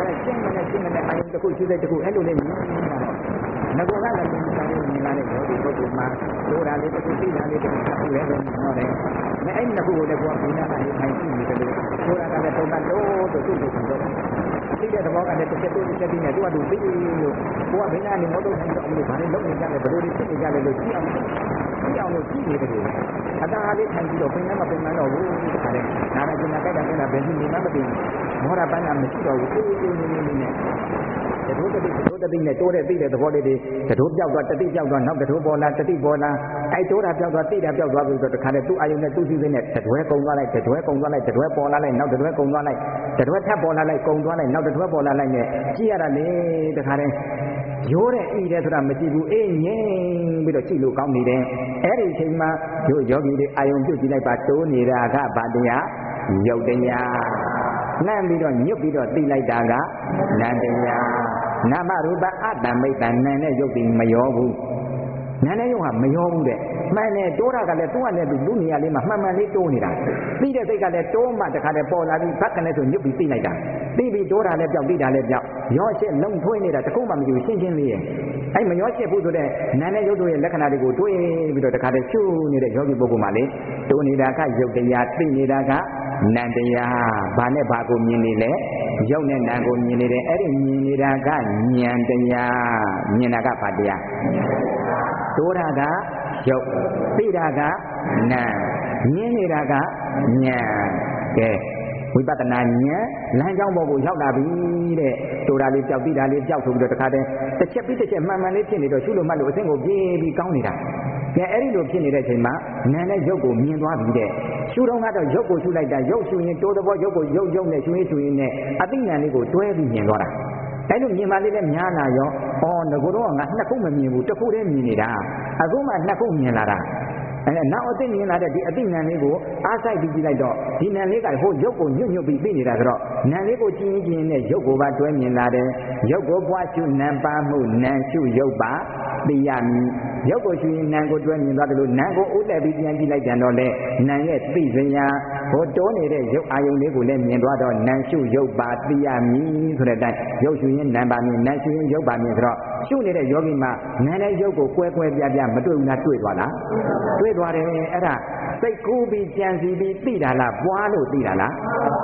ရှင်းနဲ့အာယုတစ်ခုရှိတဲ့တစ်ခုအဲ့လိုလေးမြင်နေတာတော့ငါကလည်းမြင်လာတဲ့ယောဂီပုဂ္ဂိုလ်မှာတို့တာလေးတစ်ခုသိတာလေးတစ်ခုသိလဲတော့ဟောတယ်။အဲ့ဒီတစ်ခုကိုလည်းကိုယ်ကဘုရားကလည်းထိုင်ကြည့်နေတယ်လို့ဆိုတာကလည်းပုံမှန်လို့သူ့ကိုဆိုတော့သိတဲ့သဘောကလည်းတစ်ချက်တည်းနဲ့သူကသူသိလို့ကိုယ်ကဘယ်နဲ့မဟုတ်တော့ဘူးတော့ဘာလို့လုပ်နေကြလဲဘယ်လိုဖြစ်နေကြလဲလို့ကြည့်အောင်လို့ကြည့်နေတယ်အတားလေးထိုင်ပြီးတော့ပင်လည်းမပင်တော့ဘူးခါတယ်နာရကျင်နာကြိုက်တာကဘယ်သူမှမသိမောရပန်းကမရှိတော့ဘူးအေးနဲ့တတိုးတတိနဲ့တိုးတဲ့သိတဲ့သဘောလေးတွေတတိုးပြောက်သွားတတိပြောက်သွားနောက်တတိုးပေါ်လာတတိပေါ်လာအဲ့တိုးတာပြောက်သွားသိတာပြောက်သွားပြီးတော့တခါတည်းသူ့အာယုံနဲ့သူ့စီးစိနဲ့တတွဲကုံသွားလိုက်တတွဲပေါ်လာလိုက်နောက်တတွဲကုံသွားလိုက်တတွဲထပ်ပေါ်လာလိုက်ကုံသွားလိုက်နောက်တတွဲပေါ်လာလိုက်နဲ့ကြည့်ရတာလေတခါတည်းရိုးတဲ့ဤတဲ့ဆိုတာမကြည့်ဘူးအေးငြိမ်ပြီးတော့ကြည့်လို့ကောင်းနေတယ်အဲ့ဒီအချိန်မှာတို့ယောဂီတွေအာယုံပြုတ်ကြည့်လိုက်ပါတိုးနေတာကဗာတရားယုတ်တရားနှမ်းပြီးတော့ညွတ်ပြီးတော့သိလိုက်တာကနန္တရားနာမရူပအတ္တမိတ်တန်နံနဲ့ယုတ်ပြီးမရောဘူးနံနဲ့ယုတ်ဟာမရောဘူးတဲ့မှန်တယ်တိုးတာကလည်းသူ့ကလည်းသူ့နေရာလေးမှာမှန်မှန်လေးတိုးနေတာသိတဲ့စိတ်ကလည်းတိုးမှတခါတည်းပေါ်လာပြီးဘက်ကလည်းဆိုညွတ်ပြီးသိလိုက်တာသိပြီးတိုးတာလည်းပြောက်သိတာလည်းပြောက်ရောရှင်းလုံထွေးနေတာတခုမှမကြည့်ရှင်းရှင်းလေးရဲ့အဲ့မရောရှင်းဘူးဆိုတဲ့နံနဲ့ယုတ်တို့ရဲ့လက္ခဏာတွေကိုတွေးပြီးတော့တခါတည်းရှုနေတဲ့ယောဂီပုဂ္ဂိုလ်မှလေတိုးနေတာကယုတ်တရားသိနေတာကနန္တရားဘာနဲ့ဘာကိုမြင်နေလဲရုပ်နဲ့နာမ်ကိုမြင်နေတယ်အဲ့ဒီမြင်နေတာကဉာဏ်တရားမြင်တာကဘာတရားတိုးတာကရုပ်သိတာကနာမ်မြင်နေတာကဉာဏ်ကဲဝိပဿနာဉာဏ်လမ်းကြောင်းပေါ်ကိုရောက်လာပြီတဲ့တိုးတာလေးကြောက်သိတာလေးကြောက်ဆိုပြီးတော့တခါတည်းတစ်ချက်ပြီးတစ်ချက်မှန်မှန်လေးဖြစ်နေတော့ရှုလို့မှတ်လို့အစင်းကိုပြေးပြီးကောင်းနေတာကဲအဲ့ဒီလိုဖြစ်နေတဲ့အချိန်မှာနာမ်နဲ့ရုပ်ကိုမြင်သွားပြီတဲ့ရှုတော့ကတော့ရုပ်ကိုရှုလိုက်တာရုပ်ရှုရင်တိုးသဘောရုပ်ကိုရုပ်နဲ့ရှုရင်နဲ့အသိဉာဏ်လေးကိုတွဲပြီးမြင်သွားတာအဲ့လိုမြင်ပါလေးလည်းများလာရောငကိုတော့ငါနှစ်ခုမမြင်ဘူးတစ်ခုတည်းမြင်နေတာအခုမှနှစ်ခုမြင်လာတာအဲ့နောက်အသိမြင်လာတဲ့ဒီအသိဉာဏ်လေးကိုအားစိုက်ပြီးကြည့်လိုက်တော့ဒီဉာဏ်လေးကဟိုရုပ်ကိုညွတ်ပြီးသိနေတာဆိုတော့ဉာဏ်လေးကိုကြည့်ရင်နဲ့ရုပ်ကိုပါတွဲမြင်လာတယ်ရုပ်ကိုပွားရှုနံပါမှုနံရှုရုပ်ပါသိရမည်ရုပ်ကိုရှုရင်နံကိုတွဲမြင်သွားတယ်လို့နံကိုဥတ္တပြီးပြန်ကြည့်လိုက်ကြတော့လေနံရဲ့သိစရာဟိုတိုးနေတဲ့ရုပ်အာယုံလေးကိုလည်းမြင်သွားတော့နံရှုရုပ်ပါသိရမည်ဆိုတဲ့အတိုင်းရုပ်ရှုရင်နံပါမြင်နံရှုရင်ရုပ်ပါမြင်ဆိုတော့ရှုနေတဲ့ယောဂီမှာနံနဲ့ရုပ်ကိုကွဲပြားမတွေ့ဘူးလားတွေ့သွားလားတွေ့သွားတယ်အဲ့ဒါစိတ်ကူးပြီးကြံစီပြီးသိတာလားပွားလို့သိတာလား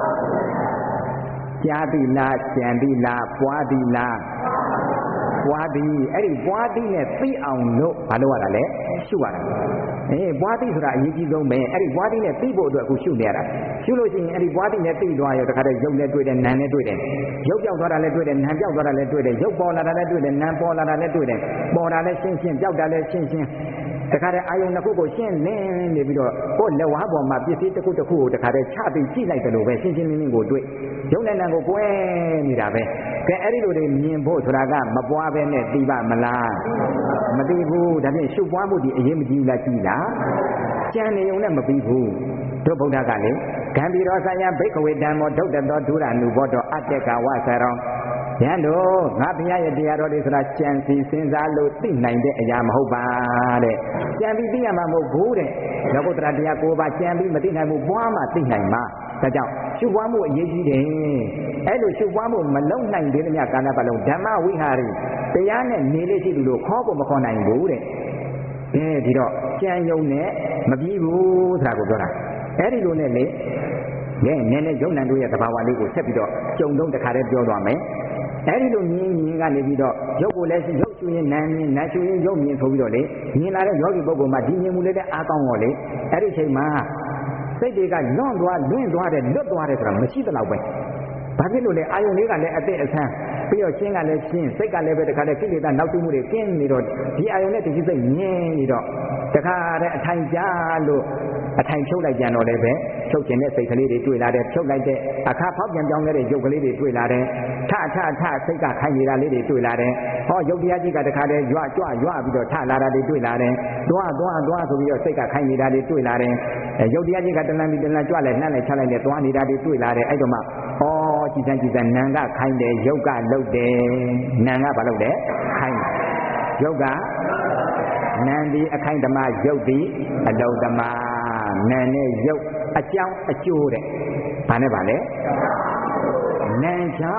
ကြားသိလားကြံသိလားပွားသိလားပွားသည်အဲ့ဒီပွားသည်နဲ့သိအောင်လို့မလုပ်ရတာလေရှုရတာပွားသည်ဆိုတာအရေးကြီးဆုံးပဲအဲ့ဒီပွားသည်နဲ့သိဖို့အတွက်အခုရှုနေရတာရှုလို့ရှိရင်အဲ့ဒီပွားသည်နဲ့သိသွားရောတခါတည်းရုပ်နဲ့တွေ့တယ်နာမ်နဲ့တွေ့တယ်ရုပ်ပြောက်သွားတာလည်းတွေ့တယ်နာမ်ပြောက်သွားတာလည်းတွေ့တယ်ရုပ်ပေါ်လာတာလည်းတွေ့တယ်နာမ်ပေါ်လာတာလည်းတွေ့တယ်ပေါ်တာလည်းရှင်းပြောက်တာလည်းရှင်းတခါတည်းအာယုံတစ်ခုကိုရှင်းလင်းနေပြီးတော့ကိုယ်လက်ဝါးပေါ်မှာပစ္စည်းတစ်ခုကိုတခါတည်းချပြီးကြည့်လိုက်တယ်လို့ပဲရှင်းလင်းကိုတွေ့ရုပ်နဲ့နာမ်ကိုကွဲနေတာပဲကဲအဲ့ဒီလိုတွေမြင်ဖို့ဆိုတာကမပွားပဲနဲ့သိပါမလားမသိဘူးဒါဖြင့်ရှုပွားမှုဒီအရေးမကြီးလားကြည်လားကြံနေုံနဲ့မပြီးဘူးတို့ဗုဒ္ဓကလေဂံဘီရောဆယဘိက္ခဝေဓမ္မောဒုတ်တသောဒုရနုဘောတောအတ္တကဝဆရောယံတို့ငါဘုရားရဲ့တရားတော်တွေဆိုတာကြံစီစဉ်းစားလို့သိနိုင်တဲ့အရာမဟုတ်ပါတဲ့ကြံပြီးသိရမှာမဟုတ်ဘူးတဲ့လောကုတ္တရာတရားကိုပါကြံပြီးမသိနိုင်ဘူးပွားမှသိနိုင်မှာဒါကြောင့်ရှုပွားမှုအရေးကြီးတယ်အဲ့လိုရှုပွားမှုမလုံနိုင်သေးတဲ့မြတ်ကာလပတ်လုံးဓမ္မဝိဟာရီတရားနဲ့နေလေးရှိသူတို့ခေါ်ဖို့မခေါ်နိုင်ဘူးတဲ့ဒီတော့ကြံယုံနဲ့မပြီးဘူးဆိုတာကိုပြောတာအဲ့ဒီလိုနဲ့လေနည်းနည်းယုံနံတို့ရဲ့သဘာဝလေးကိုဆက်ပြီးတော့ကြုံတော့တခါတည်းပြောသွားမယ်အဲ့ဒီလိုမြင်ကနေပြီးတော့ရုပ်ကိုလည်းရုပ်ရှုရင်နာမ်မြင်နာမ်ရှုရင်ရုပ်မြင်ဆိုပြီးတော့လေမြင်လာတဲ့ယောဂီပုဂ္ဂိုလ်မှာဒီမြင်မှုလေးနဲ့အားကောင်းတော့လေအဲ့ဒီချိန်မှာစိတ်တွေကလွတ်သွားတယ်ဆိုတာမရှိသလောက်ပဲဘာဖြစ်လို့လဲအာယုန်လေးကလည်းအသက်အဆန်းပြီးတော့ရှင်းကလည်းရှင်းစိတ်ကလည်းပဲတခါတည်းကိလေသာနောက်သိမှုတွေကင်းနေတော့ဒီအာယုန်နဲ့တတိစိတ်မြင်နေတော့တခါတည်းအထိုင်ကြလို့အထိုင်ဖြုတ်လိုက်ကြတော့လည်းပဲဖြုတ်ခြင်းနဲ့စိတ်ကလေးတွေတွေ့လာတယ်ဖြုတ်လိုက်တဲ့အခါဖောက်ပြန်ပြောင်းလဲတဲ့ရုပ်ကလေးတွေတွေ့လာတယ်ထစိတ်ကခိုင်နေတာလေးတွေတွေ့လာတယ်ဟောရုပ်တရားကြီးကတခါတည်းကြွပြီးတော့ထလာတာတွေတွေ့လာတယ်သွားဆိုပြီးတော့စိတ်ကခိုင်နေတာတွေတွေ့လာတယ်ရုပ်တရားကြီးကတလန်းပြီးတလန်းကြွလဲနှက်လိုက်ချလိုက်လဲသွားနေတာတွေတွေ့လာတယ်အဲ့တော့မှကြည်စံနာမ်ကခိုင်တယ်ရုပ်ကလှုပ်တယ်နာမ်ကဘာလုပ်လဲခိုင်ရုပ်ကနာမ်ဒီအခိုင်ဓမ္မရုပ်ဒီအလုံဓမ္မနာမ်နဲ့ရုပ်အကြောင်းအကျိုးတဲ့ဘာနဲ့ပါလဲနာမ်ကြောင့်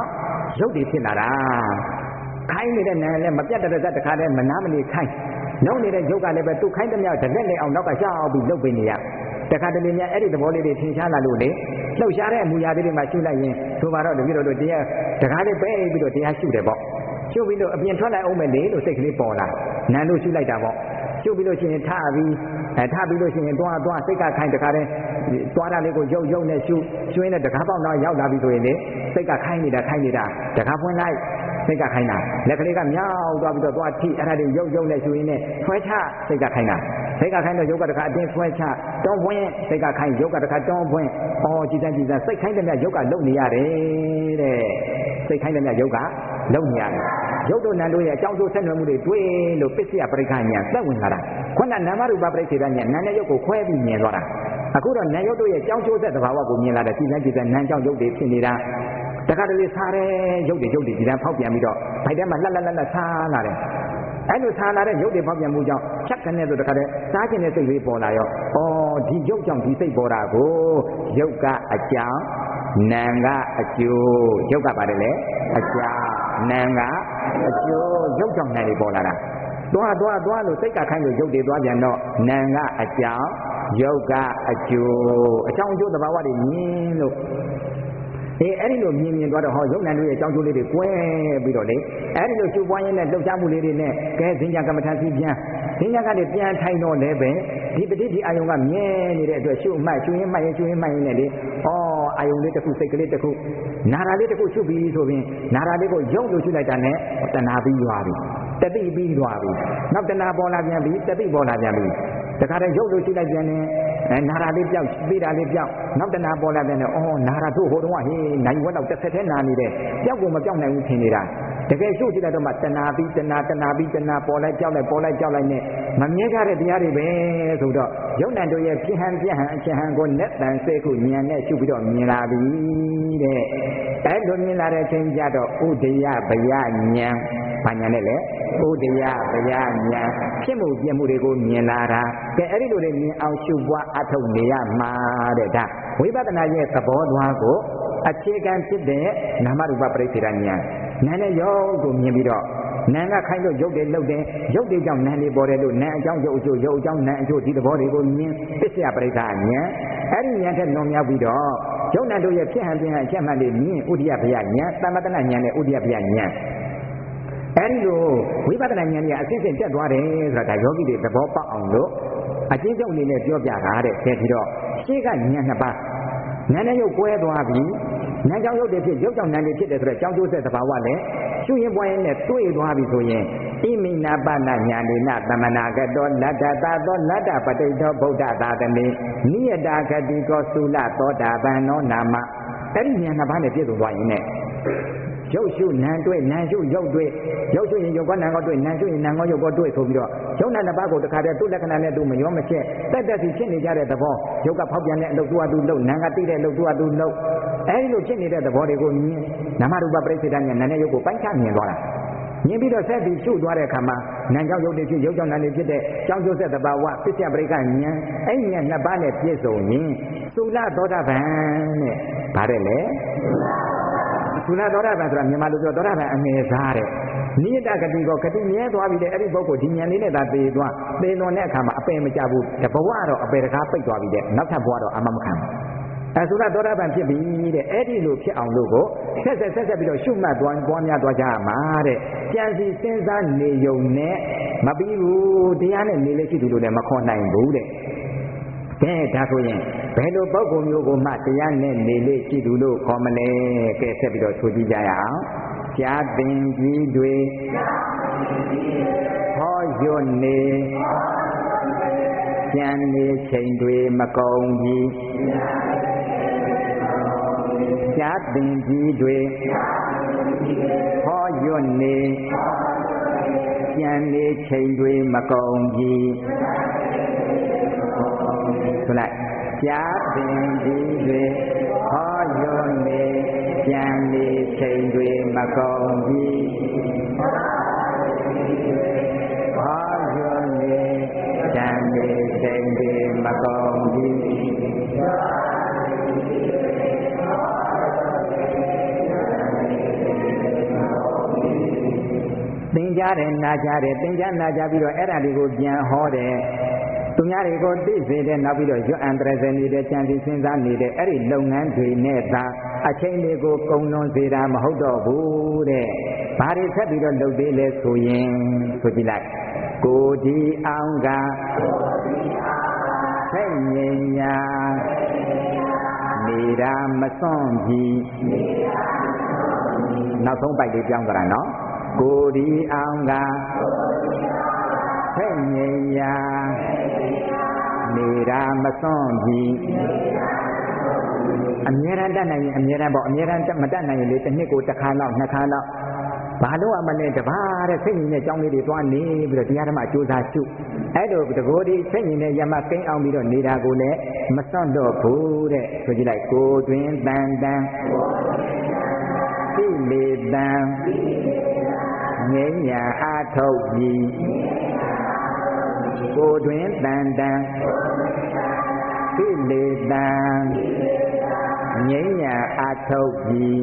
ရုပ်တွေဖြစ်လာတာခိုင်းနေတဲ့နာလည်းမပြတ်တဲ့တခါတည်းမနာမနေခိုင်းလုံးနေတဲ့ရုပ်ကလည်းပဲသူခိုင်းတဲ့မြောက်တရက်နဲ့အောင်နောက်ကရှောက်ပြီးလှုပ်ပေးနေရတခါတလေများအဲ့ဒီသဘောလေးတွေထင်ရှားလာလို့လေလှုပ်ရှားတဲ့အမူအရာတွေမှာရှုလိုက်ရင်ဆိုပါတော့တပည့်တော်တို့တရားတခါလေးပဲပြီးတော့တရားရှုတယ်ပေါ့ရှုပြီးတော့အပြင်ထွက်လိုက်အောင်မယ်လေလို့စိတ်ကလေးပေါ်လာနန်းလို့ရှုလိုက်တာပေါ့ရှုပြီးလို့ရှိရင်ထပြီးလို့ရှိရင်သွားစိတ်ကခိုင်းတခါတည်းသွားတာလေးကိုရုပ်နဲ့ရှုရင်းနဲ့တခါပေါက်တော့ရောက်လာပြီဆိုရင်လေစိတ်ကခိုင်းနေတာတခါဖွင့်လိုက်စိတ်ကခိုင်းတာလက်ကလေးကမြောက်သွားပြီးတော့သွားထိအဲ့ဒါတွေရုပ်နဲ့ရှုရင်းနဲ့ဆွဲချစိတ်ကခိုင်းတာစိတ်ကခိုင်းတော့ရုပ်ကတခါအတင်းဆွဲချတောင်းပွင့်စိတ်ကခိုင်းရုပ်ကတခါတောင်းပွင့်ကြည်စမ်းစိတ်ခိုင်းတဲ့မြတ်ရုပ်ကလုံနေရတယ်တဲ့စိတ်ခိုင်းတဲ့မြတ်ရုပ်ကလုံနေရတယ်ရုပ်တို့နံတို့ရဲ့အကြောင်းကျိုးဆက်နွယ်မှုတွေတွေ့လို့ပစ္စယပရိက္ခဉာဏ်သက်ဝင်လာတာခုနနာမရူပပရိစ္ဆေဒဉာဏ်နာနဲ့ရုပ်ကိုခွဲပြီးမြင်သွားတာအခုတော့နာရုပ်တို့ရဲ့အကြောင်းကျိုးဆက်သဘာဝကိုမြင်လာတဲ့ကြည်စမ်းနာကြောင့်ရုပ်တွေဖြစ်နေတာတခါတလေစားတဲ့ရုပ်တွေဒီတန်းဖောက်ပြန်ပြီးတော့ဗိုက်ထဲမှာလှက်စားလာတယ်အဲ့လိုစားလာတဲ့ရုပ်တွေဖောက်ပြန်မှုကြောင့်ချက်ကနေဆိုတခါတည်းစားခြင်းတဲ့စိတ်လေးပေါ်လာရောဒီရုပ်ကြောင့်ဒီစိတ်ပေါ်တာကိုရုပ်ကအကြောင်းနာမ်ကအကျိုးရုပ်ကပါတယ်လေအကြောင်းနာမ်ကအကျိုးရုပ်ကြောင့်နာမ်တွေပေါ်လာတာသွားလို့စိတ်ကခိုင်းလို့ရုပ်တွေသွားပြန်တော့နာမ်ကအကြောင်းရုပ်ကအကျိုးအကြောင်းအကျိုးသဘာဝတွေမြင်လို့အဲ့ဒီလိုမြင်သွားတော့ရုပ်နာမ်တို့ရဲ့အကြောင်းကျိုးလေးတွေကွဲပြီးတော့လေအဲ့ဒီလိုရှုပွားရင်းနဲ့လှုပ်ရှားမှုလေးတွေနဲ့ကဲဇင်ညာကမ္မထာစီပြန်ဇင်ညာကနေပြန်ထိုင်တော့လည်းပဲဒီပဋိဒီအာယုံကမြဲနေတဲ့အတွက်ရှုရင်းမှတ်ရင်နဲ့လေအာယုံလေးတစ်ခုစိတ်ကလေးတစ်ခုနာရာလေးတစ်ခုရှုပြီးဆိုရင်နာရာလေးကိုရုပ်လို့ရှုလိုက်တာနဲ့တဏှာပြီးသွားပြီတတိပြီးသွားပြီနောက်တဏှာပေါ်လာပြန်ပြီတတိပေါ်လာပြန်ပြီတခါတည်းရုပ်လို့ရှုလိုက်ပြန်နေနာရာလေးပြောက်ပြီးတာလေးပြောက်နောက်တဏှာပေါ်လာပြန်တယ်နာရာတို့ဟိုတုန်းကနိုင်ဝက်တော့တစ်ဆက်တည်းနာနေတယ်ပြောက်ကိုမပြောက်နိုင်ဘူးထင်နေတာတကယ်ရှုကြည့်လိုက်တော့မှတဏှာပြီးတဏှာပေါ်လိုက်ကြောက်လိုက်နဲ့မမြဲကြတဲ့တရားတွေပဲဆိုတော့ယုံ နံတို့ရဲ့ပြဟန်အချက်ဟန်ကိုနဲ့တန်စေခုဉာဏ်နဲ့ရှုပြီးတော့မြင်လာပြီတဲ့အဲ့လိုမြင်လာတဲ့အချိန်ကျတော့ဥဒယဗယဉာဏ်ဘာဉာဏ်နဲ့လဲဥဒယဗယဉာဏ်ဖြစ်မှုပြမှုတွေကိုမြင်လာတာကဲအဲ့ဒီလိုတွေမြင်အောင်ရှုပွားအထုတ်နေရမှာတဲ့ဒါဝိပဿနာရဲ့သဘောသွားကိုအခြေခံဖြစ်တဲ့နာမရူပပရိစ္ဆေဒဉာဏ်နာနဲ့ရုပ်ကိုမြင်ပြီးတော့နာကခိုင်းလို့ရုပ်တွေလှုပ်တယ်ရုပ်တွေကြောင့်နာတွေပေါ်တယ်လို့နာအကြောင်းရုပ်အကျိုးရုပ်အကြောင်းနာအကျိုးဒီသဘောတွေကိုမြင်ပစ္စယပရိက္ခဉာဏ်အဲ့ဒီဉာဏ်ထက်လွန်မြောက်ပြီးတော့ရုပ်နာတို့ရဲ့ဖြစ်ဟန်ပြင်ဟန်အချက်မှန်တွေမြင်ဥဒိယဘယဉာဏ်သမတနာဉာဏ်နဲ့ဥဒိယဘယဉာဏ်အဲ့ဒီလိုဝိပဿနာဉာဏ်ကြီးအစစ်စစ်တက်သွားတယ်ဆိုတာဒါယောဂီတွေသဘောပေါက်အောင်လို့အကျဉ်းချုပ်အနေနဲ့ပြောပြတာတဲ့ဆဲပြီးတော့ရှေ့ကဉာဏ်နှစ်ပါးနာနဲ့ရုပ်ကွဲသွားပြီနာကြောင့်ရုပ်တွေဖြစ်ရုပ်ကြောင့်နာတွေဖြစ်တယ်ဆိုတော့ကြောင်းကျိုးဆက်သဘာဝလည်းရှုရင်ပွားရင်နဲ့တွေ့သွားပြီဆိုရင်ဣမိနာပနာညာနေနသမနာကတောလတ္တသာသောလတ္တပတိတောဗုဒ္ဓသာသနေနိယတာဂတိကောသုလသောတာပန်နောနာမအဲ့ဒီဉာဏ်နှစ်ပါးနဲ့ပြည့်စုံသွားရင်နဲ့ရုပ်ရှုနာတွေ့နာရှုရုပ်တွေ့ရုပ်ရှုရင်ရုပ်ကနာကောတွေ့နာရှုရင်နာကောရုပ်ကောတွေ့ဆိုပြီးတော့ရုပ်နာနှစ်ပါးကိုတခါတည်းသူ့လက္ခဏာနဲ့သူမရောမချက်တက်စီဖြစ်နေကြတဲ့သဘောရုပ်ကဖောက်ပြန်တဲ့အလုပ်သူ့အတူလုပ်နာကတိတဲ့အလုပ်သူ့အတူလုပ်အဲဒီလိုဖြစ်နေတဲ့သဘောတွေကိုမြင်နာမရူပပရိစ္ဆေဒဉာဏ်နာနဲ့ရုပ်ကိုပိုင်းခြားမြင်သွားတာမြင်ပြီးတော့ဆက်ပြီးရှုသွားတဲ့အခါမှာနာကြောင့်ရုပ်တွေဖြစ်ရုပ်ကြောင့်နာတွေဖြစ်တဲ့ကြောင့်ကျိုးဆက်သဘာဝပစ္စယပရိက္ခဉာဏ်အဲ့ဉာဏ်နှစ်ပါးနဲ့ပြည့်စုံရင်သုလသောတာပန်နဲ့ဗါတယ်လေသုလသောတာပန်ဆိုတာမြန်မာလိုပြောသောတာပန်အငယ်စားတဲ့နိယတဂတိကိုဂတိမြဲသွားပြီတဲ့အဲ့ဒီပုဂ္ဂိုလ်ဒီဉာဏ်လေးနဲ့သာသေသွားသေလွန်တဲ့အခါမှာအပယ်မကြဘူးတဘဝတော့အပယ်တကားပိတ်သွားပြီတဲ့နောက်ထပ်ဘဝတော့အမမခံဘူးသုလသောတာပန်ဖြစ်ပြီတဲ့အဲ့ဒီလိုဖြစ်အောင်လို့ကိုဆက်ပြီးတော့ရှုမှတ်ပွားများသွားကြမှာတဲ့ကြံစီစဉ်းစားနေုံနဲ့မပြီးဘူးတရားနဲ့နေလေရှိသူတို့လည်းမခေါ်နိုင်ဘူးတဲ့ကဲဒါဆိုရင်ဘယ်လိုပုဂ္ဂိုလ်မျိုးကိုမှတရားနဲ့နေလေရှိသူလို့ခေါ်မလဲကဲဆက်ပြီးတော့ဆိုကြည့်ကြရအောင်ရှားပင်ကြီးတွေဟောရွတ်နေကြံနေချိန်တွေမကုန်ကြီးရှားပင်ကြီးတွေဟောရွတ်နေကြံနေချိန်တွေမကုန်ကြီးဆိုလိုက်ရှားပင်ကြီးတွေဟောရွတ်နေကြံနေချိန်တွေမကုန်ကြီးဟောရွတ်နေကြံနေချိန်တွေမကုန်ကြီးသင်ကြားတယ်နာကြားတယ်သင်ကြားနာကြားပြီးတော့အဲ့ဒါတွေကိုပြန်ဟောတယ်သူများတွေကိုသိစေတဲ့နောက်ပြီးတော့ရွတ်အံတရဇနေတဲ့ကြံစည်စဉ်းစားနေတဲ့အဲ့ဒီလုပ်ငန်းတွေနဲ့သာအချိန်လေးကိုကုန်လွန်စေတာမဟုတ်တော့ဘူးတဲ့။ဘာတွေဆက်ပြီးတော့လုပ်သေးလဲဆိုရင်ဆိုကြည့်လိုက်ကိုဒီအောင်ကစိတ်ငြိမ်ညာနေတာမစွန့်ပြီးနောက်ဆုံးပိုက်လေးပြောင်းကြတာနော်ကိုဒီအောင်ကစိတ်ငြိမ်ညာနေတာမစွန့်ပြီးအမြဲတမ်းတတ်နိုင်ရင်အမြဲတမ်းပေါ့အမြဲတမ်းမတတ်နိုင်ရင်လေတစ်နှစ်ကိုတစ်ခါလောက်နှစ်ခါလောက်ဘာလို့အမနဲ့တပါးတဲ့စိတ်ငြိမ်တဲ့ကြောင်းလေးတွေတွားနေပြီးတော့တရားဓမ္မကြိုးစားရှုအဲ့လိုတကိုယ်ဒီစိတ်ငြိမ်တဲ့ယမကိန်းအောင်ပြီးတော့နေတာကိုလည်းမစွန့်တော့ဘူးတဲ့ဆိုကြည့်လိုက်ကိုတွင်တန်တန်သိလေတန်ငြိမ်းညာအားထုတ်ပြီးကိုတွင်တန်တန်သိလေတန်ငြိမ်းညာအားထုတ်ပြီး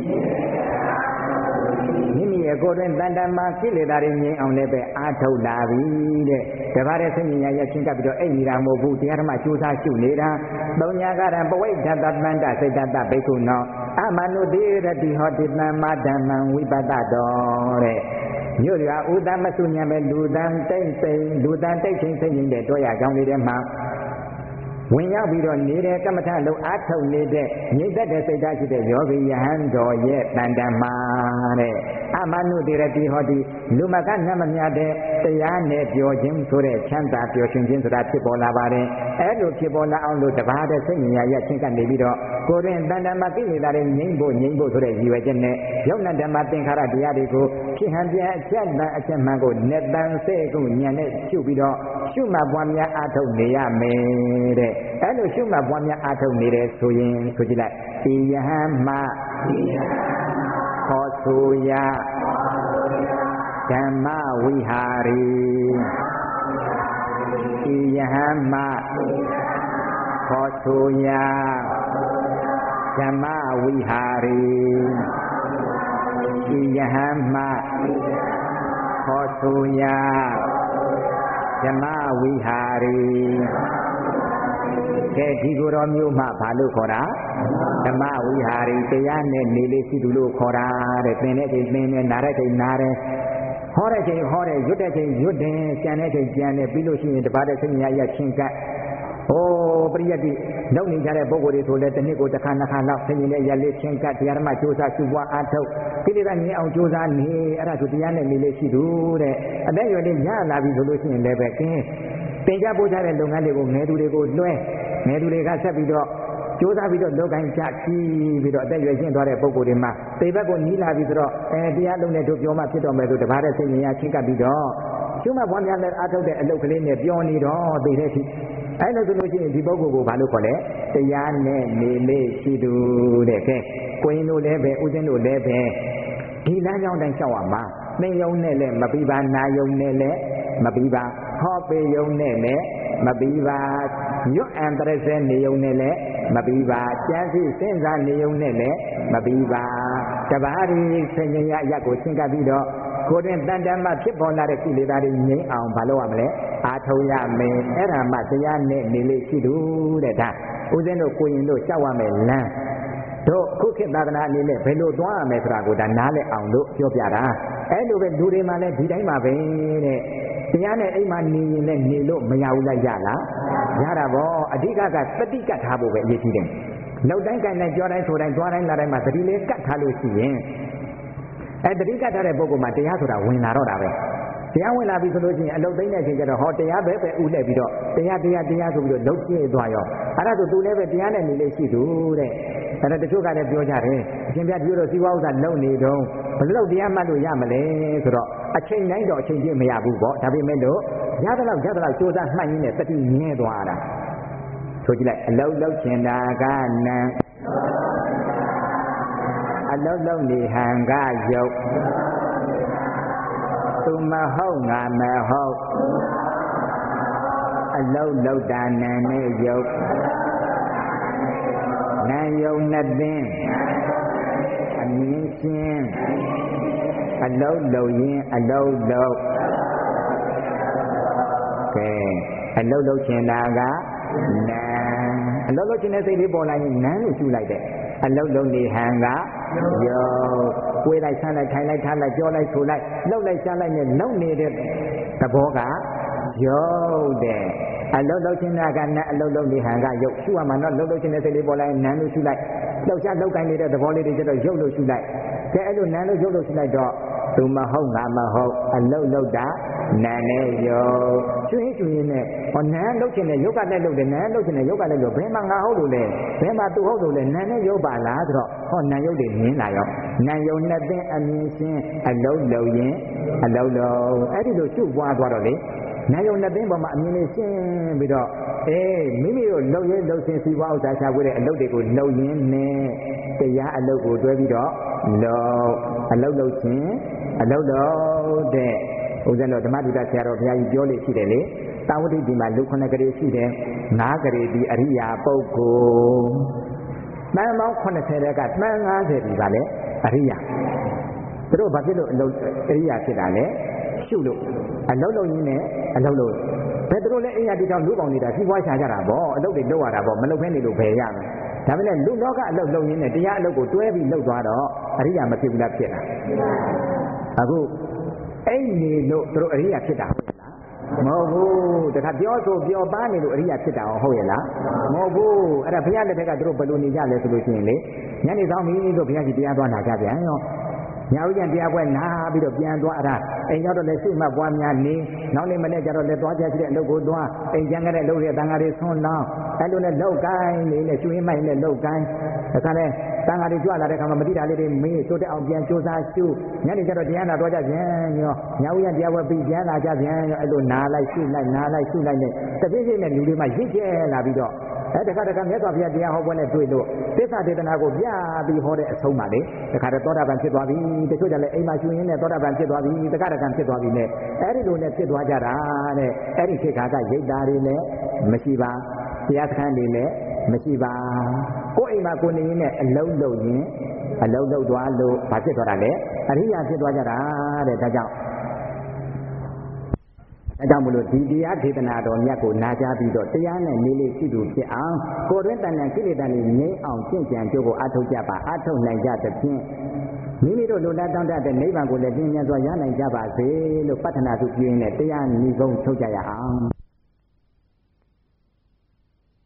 မိမိရဲ့ကိုယ်တွင်တန်တန်မှာကိလေသာတွေငြိမ်းအောင်လည်းပဲအားထုတ်လာပြီတဲ့တပါးတဲ့စိတ်ဉာဏ်ရချင်းကပ်ပြီးတော့အိမ်နေတာမဟုတ်ဘူးတရားဓမ္မကြိုးစားရှုနေတာသုံးညာကရံပဝိဒ္ဓတတန္တစိတ်တတဘိက္ခုနောအမနုတိရတိဟောတိတမ္မာဓမ္မံဝိပတ္တတော်တဲ့မြို့ရွာဥဒ္ဒမစုညာပဲလူတန်တိတ်စိန်လူတန်တိတ်ချင်းစိတ်ငြိမ်တဲ့တော့ရကြောင်းလေးထဲမှာဝင်ရောက်ပြီးတော့နေတဲ့ကမ္မထလုံးအားထုတ်နေတဲ့ငြိမ့်သက်တဲ့စိတ်ဓာတ်ရှိတဲ့ယောဂီယဟန်တော်ရဲ့တန်တမာတဲ့အမနုတိရတိဟောတိလူမကနမမြတ်တဲ့တရားနဲ့ပြောခြင်းဆိုတဲ့ချမ်းသာပျော်ရွှင်ခြင်းဆိုတာဖြစ်ပေါ်လာပါတယ်အဲ့လိုဖြစ်ပေါ်လာအောင်လို့တပါးတဲ့စိတ်ဉာဏ်ရချင်းကနေပြီးတော့ကိုယ်တွင်တန်တမာကိလေသာတွေငြိမ့်ဖို့ဆိုတဲ့ရည်ရွယ်ချက်နဲ့ယုံနာဓမ္မသင်္ခါရတရားတွေကိုဖြစ်ဟန်ပြန်အချက်မှန်အချက်မှန်ကိုနဲ့တန်စေကုန်ဉာဏ်နဲ့ရှုပြီးတော့ရှုမှတ်ပွားများအားထုတ်နေရမယ်တဲ့အဲ့လိုရှုမှတ်ပွားများအားထုတ်နေတယ်ဆိုရင်ဆိုကြည့်လိုက်ဤယဟန်မခေါ်ဆိုရဓမ္မဝိဟာရီဤယဟန်မခေါ်ဆိုရဓမ္မဝိဟာရီဤယဟန်မခေါ်ဆိုရဓမ္မဝိဟာရီကဲဒီကိုယ်တော်မျိုးမှဘာလို့ခေါ်တာဓမ္မဝိဟာရီတရားနဲ့နေလေးရှိသူလို့ခေါ်တာတဲ့သင်တဲ့ချိန်သင်တယ်နားတဲ့ချိန်နားတယ်ဟောတဲ့ချိန်ဟောတယ်ရွတ်တဲ့ချိန်ရွတ်တယ်ကြံတဲ့ချိန်ကြံတယ်ပြီးလို့ရှိရင်တပါးတဲ့စိတ်ဉာဏ်ရချင်းကပရိယတ်တိလုပ်နေကြတဲ့ပုဂ္ဂိုလ်တွေဆိုလည်းတစ်နှစ်ကိုတစ်ခါနှစ်ခါလောက်စိတ်ဉာဏ်နဲ့ရလေးချင်းကတရားဓမ္မကြိုးစားရှုပွားအားထုတ်ကိလေသာငြိမ်းအောင်ကြိုးစားနေအဲ့ဒါဆိုတရားနဲ့နေလေးရှိသူတဲ့အသက်ရွယ်လေးရလာပြီဆိုလို့ရှိရင်လည်းပဲကင်းသင်္ကြပို့ချတဲ့လုပ်ငန်းတွေကိုငယ်သူတွေကိုလွှဲငယ်သူတွေကဆက်ပြီးတော့ကြိုးစားပြီးတော့လုပ်ကိုင်းချပြီးတော့အသက်ရွယ်ရှင်းသွားတဲ့ပုဂ္ဂိုလ်တွေမှာသေဘက်ကိုနီးလာပြီးဆိုတော့တရားလုံးနဲ့တို့ပြောမှဖြစ်တော်မယ်ဆိုတပါးတဲ့စိတ်ဉာဏ်ရချင်းကပ်ပြီးတော့ရှုမှတ်ပွားများနဲ့အားထုတ်တဲ့အလုပ်ကလေးနဲ့ပြောနေတော့သိတဲ့အထိအဲ့လိုဆိုလို့ရှိရင်ဒီပုဂ္ဂိုလ်ကိုဘာလို့ခေါ်လဲတရားနဲ့နေလေးရှိသူတဲ့ကဲကိုရင်တို့လည်းပဲဥစဉ်တို့လည်းပဲဒီလမ်းကြောင်းတိုင်းလျှောက်ရမှာသင်ယုံနဲ့လည်းမပြီးပါနာယုံနဲ့လည်းမပြီးပါဟောပေယုံနဲ့လည်းမပြီးပါညွတ်အံတရစဲနေယုံနဲ့လည်းမပြီးပါကြံစီစဉ်းစားနေယုံနဲ့လည်းမပြီးပါတပါးဒီဆင်ញရအရက်ကိုရှင်းကပ်ပြီးတော့ကိုယ်တွင်တန်တမ်းမှဖြစ်ပေါ်လာတဲ့ကိလေသာတွေငြိမ်းအောင်မလုပ်ရမလဲအားထုတ်ရမယ်အဲ့ဒါမှတရားနဲ့နေလေးရှိသူတဲ့ဒါဦးဇင်းတို့ကိုရင်တို့ရှောက်ရမယ်လမ်းတို့ခုခေတ်သာသနာအနေနဲ့ဘယ်လိုသွားရမယ်ဆိုတာကိုဒါနားလည်အောင်လို့ပြောပြတာအဲ့လိုပဲလူတွေမှလည်းဒီတိုင်းပါပဲတဲ့တရားနဲ့အိမ်မှာနေရင်လည်းနေလို့မရဘူးလားရလားရတာပေါ့အဓိကကသတိကတ်ထားဖို့ပဲအရေးကြီးတယ်လောက်တိုင်းကိုင်းတိုင်းကြောတိုင်းဆိုတိုင်းသွားတိုင်းလာတိုင်းမှာသတိလေးကတ်ထားလို့ရှိရင်သတိကတ်ထားတဲ့ပုဂ္ဂိုလ်မှာတရားဆိုတာဝင်လာတော့တာပဲတရားဝင်လာပြီဆိုလို့ရှိရင်အလုတ်သိမ့်တဲ့အချိန်ကျတော့ဟောတရားပဲဥလှည့်ပြီးတော့တရားဆိုပြီးတော့လှုပ်ပြည့်သွားရောအဲ့ဒါဆိုသူလည်းပဲတရားနဲ့နေလေးရှိသူတဲ့အဲ့ဒါတချို့ကလည်းပြောကြတယ်အရှင်ပြဒီလိုစီးပွားဥစ္စာလုပ်နေတော့ဘယ်လောက်တရားမှတ်လို့ရမလဲဆိုတော့အချိန်တိုင်းတော့အချိန်ပြည့်မရဘူးပေါ့ဒါပေမဲ့လို့ရသလောက်စူးစမ်းမှတ်ရင်းနဲ့တတိမြဲသွားတာဆိုကြည့်လိုက်အလုတ်လုပ်ချင်တာကနံအလုတ်လုပ်နေဟံကယုတ်သူမဟုတ်ငါမဟုတ်အလုတ်လောက်တာနံနဲ့ယုတ်နံယုတ်နှစ်သိန်းအမြင်ချင်းအလုံးလုံးရင်အလုံးလုံးကဲအလုံးလုံးချင်တာကနာအလုံးလုံးချင်တဲ့စိတ်လေးပေါ်လာရင်နန်းလို့ရှုလိုက်တယ်အလုံးလုံးနေဟန်ကယောကိုယ်လိုက်ဆန်းလိုက်ထိုင်လိုက်ထားလိုက်ကြောလိုက်ဆိုလိုက်လှုပ်လိုက်ရှားလိုက်နဲ့လုံနေတဲ့သဘောကယောတဲ့အလုံးလုံးချင်တာကနာအလုံးလုံးနေဟန်ကယုတ်ရှုရမှာတော့လှုပ်လို့ချင်တဲ့စိတ်လေးပေါ်လာရင်နန်းလို့ရှုလိုက်လှုပ်ရှားလှုပ်ကိုင်းနေတဲ့သဘောလေးတွေကျတော့ယုတ်လို့ရှုလိုက်ကဲအဲ့လိုနန်းလို့ယုတ်လို့ရှုလိုက်တော့သူမဟုတ်ငါမဟုတ်အလုံးလုံးတာနန်းနဲ့ယုတ်ကျွင်းကျွင်းနဲ့ဟောနန်းလုံးချင်တဲ့ယုတ်ကလည်းလုံးတယ်နန်းလုံးချင်တဲ့ယုတ်ကလည်းလုံးဘယ်မှာငါဟုတ်လို့လဲဘယ်မှာသူဟုတ်လို့လဲနန်းနဲ့ယုတ်ပါလားဆိုတော့ဟောနန်းယုတ်တွေမြင်လာရောနန်းယုတ်နှစ်သိအမြင်ရှင်းအလုံးလုံးရင်အလုံးလုံးအဲ့ဒီလိုရှုပွားသွားတော့လေနာယုံနှစ်သိန်းပေါ်မှာအမြင်လေးရှင်းပြီးတော့မိမိတို့လှုပ်ရဲလှုပ်ရှင်စီပွားဥစ္စာရှာဖွေတဲ့အလုပ်တွေကိုလှုပ်ရင်းနဲ့တရားအလုပ်ကိုတွဲပြီးတော့အလုပ်လုပ်ခြင်းအလုပ်လုပ်တဲ့ဥစ္စာတော့ဓမ္မဒုတဆရာတော်ဘုရားကြီးပြောလို့ရှိတယ်လေတာဝတိဒီမှာလူ9ကလေးရှိတယ်9ကလေးဒီအရိယာပုဂ္ဂိုလ်တန်ပေါင်း80တဲ့ကတန်50ဒီပါလေအရိယာသူတို့ဘာဖြစ်လို့အရိယာဖြစ်တာလဲရှုလို့အလုံးလုံးရင်းနဲ့အလုံးလုံးဘယ်တို့လဲအိမ်ရတီတောင်လူပေါင်းနေတာစီးပွားရှာကြတာပေါ့အလုပ်တွေလုပ်ရတာပေါ့မလုပ်ဖဲနေလို့ဘယ်ရမလဲဒါပေမဲ့လူလောကအလုပ်လုံးရင်းနဲ့တရားအလုပ်ကိုတွဲပြီးလုပ်သွားတော့အရိယာမဖြစ်ဘူးလားဖြစ်တာအခုအိမ်နေလို့တို့အရိယာဖြစ်တာဟုတ်ရဲ့လားမဟုတ်ဘူးတခါပြောဆိုပြောပါနေလို့အရိယာဖြစ်တာဟုတ်ရဲ့လားမဟုတ်ဘူးအဲ့ဒါဘုရားလက်ထက်ကတို့ဘယ်လိုနေကြလဲဆိုလို့ရှိရင်လေညနေဆောင်ပြီးတို့ဘုရားကြီးတရားသွားနာကြပြန်ရောညာဥကျန်တရားပွဲနာပြီးတော့ပြန်သွားအဲ့ဒါအိမ်ရောက်တော့လည်းရှုမှတ်ပွားများနေနောက်နေ့မနေ့ကျတော့လည်းသွားကြရှိတဲ့အလုပ်ကိုသွားအိမ်ကျန်ခဲ့တဲ့လုပ်တဲ့တန်ဃာတွေဆွန်းလောင်းအဲ့လိုနဲ့လောက်ကိုင်းနေနဲ့ကျွေးမိုက်နဲ့လောက်ကိုင်းဒါကလည်းတန်ဃာတွေကြွလာတဲ့ခါမှာမတိတာလေးတွေမေးတိုးတက်အောင်ပြန်စူးစမ်းရှုညနေကျတော့တရားနာတော့ကြပြန်ရောညာဥကျန်တရားပွဲပြီးပြန်လာကြပြန်ရောအဲ့လိုနာလိုက်ရှုလိုက်နာလိုက်ရှုလိုက်နဲ့တပြည့်ပြည့်နဲ့လူတွေမှရင့်ကျဲလာပြီးတော့တခါမြတ်စွာဘုရားတရားဟောပွဲနဲ့တွေ့လို့သစ္စာဒေသနာကိုပြပြီးဟောတဲ့အဆုံးပါလေတခါတော့သောတာပန်ဖြစ်သွားပြီတချို့ကြလည်းအိမ်မှာရှင်ရင်းနဲ့သောတာပန်ဖြစ်သွားပြီတခါဖြစ်သွားပြီနဲ့အဲ့ဒီလိုနဲ့ဖြစ်သွားကြတာတဲ့အဲ့ဒီခေတ်ကရိတ်တာတွေလည်းမရှိပါတရားစခန်းတွေလည်းမရှိပါကိုယ်အိမ်မှာကိုနေရင်းနဲ့အလုံးလုံးရင်အလုံးလုံးသွားလို့ဘာဖြစ်သွားတာလဲအရိယာဖြစ်သွားကြတာတဲ့ဒါကြောင့်အဲကြောင့်မလို့ဒီတရားဒေသနာတော်မြတ်ကိုနာကြားပြီးတော့တရားနဲ့နေလေးရှိသူဖြစ်အောင်ကိုယ်တွင်တန်တန်ကိလေသာတွေငြိမ်းအောင်ကျင့်ကြံကြိုးကိုအထောက်ကြပါအထောက်နိုင်ကြသဖြင့်မိမိတို့လူသားတောင်းတတဲ့နိဗ္ဗာန်ကိုလည်းပြင်းပြစွာရနိုင်ကြပါစေလို့ပတ္ထနာစုပြင်းနဲ့တရားနိဂုံးထုတ်ကြရအောင်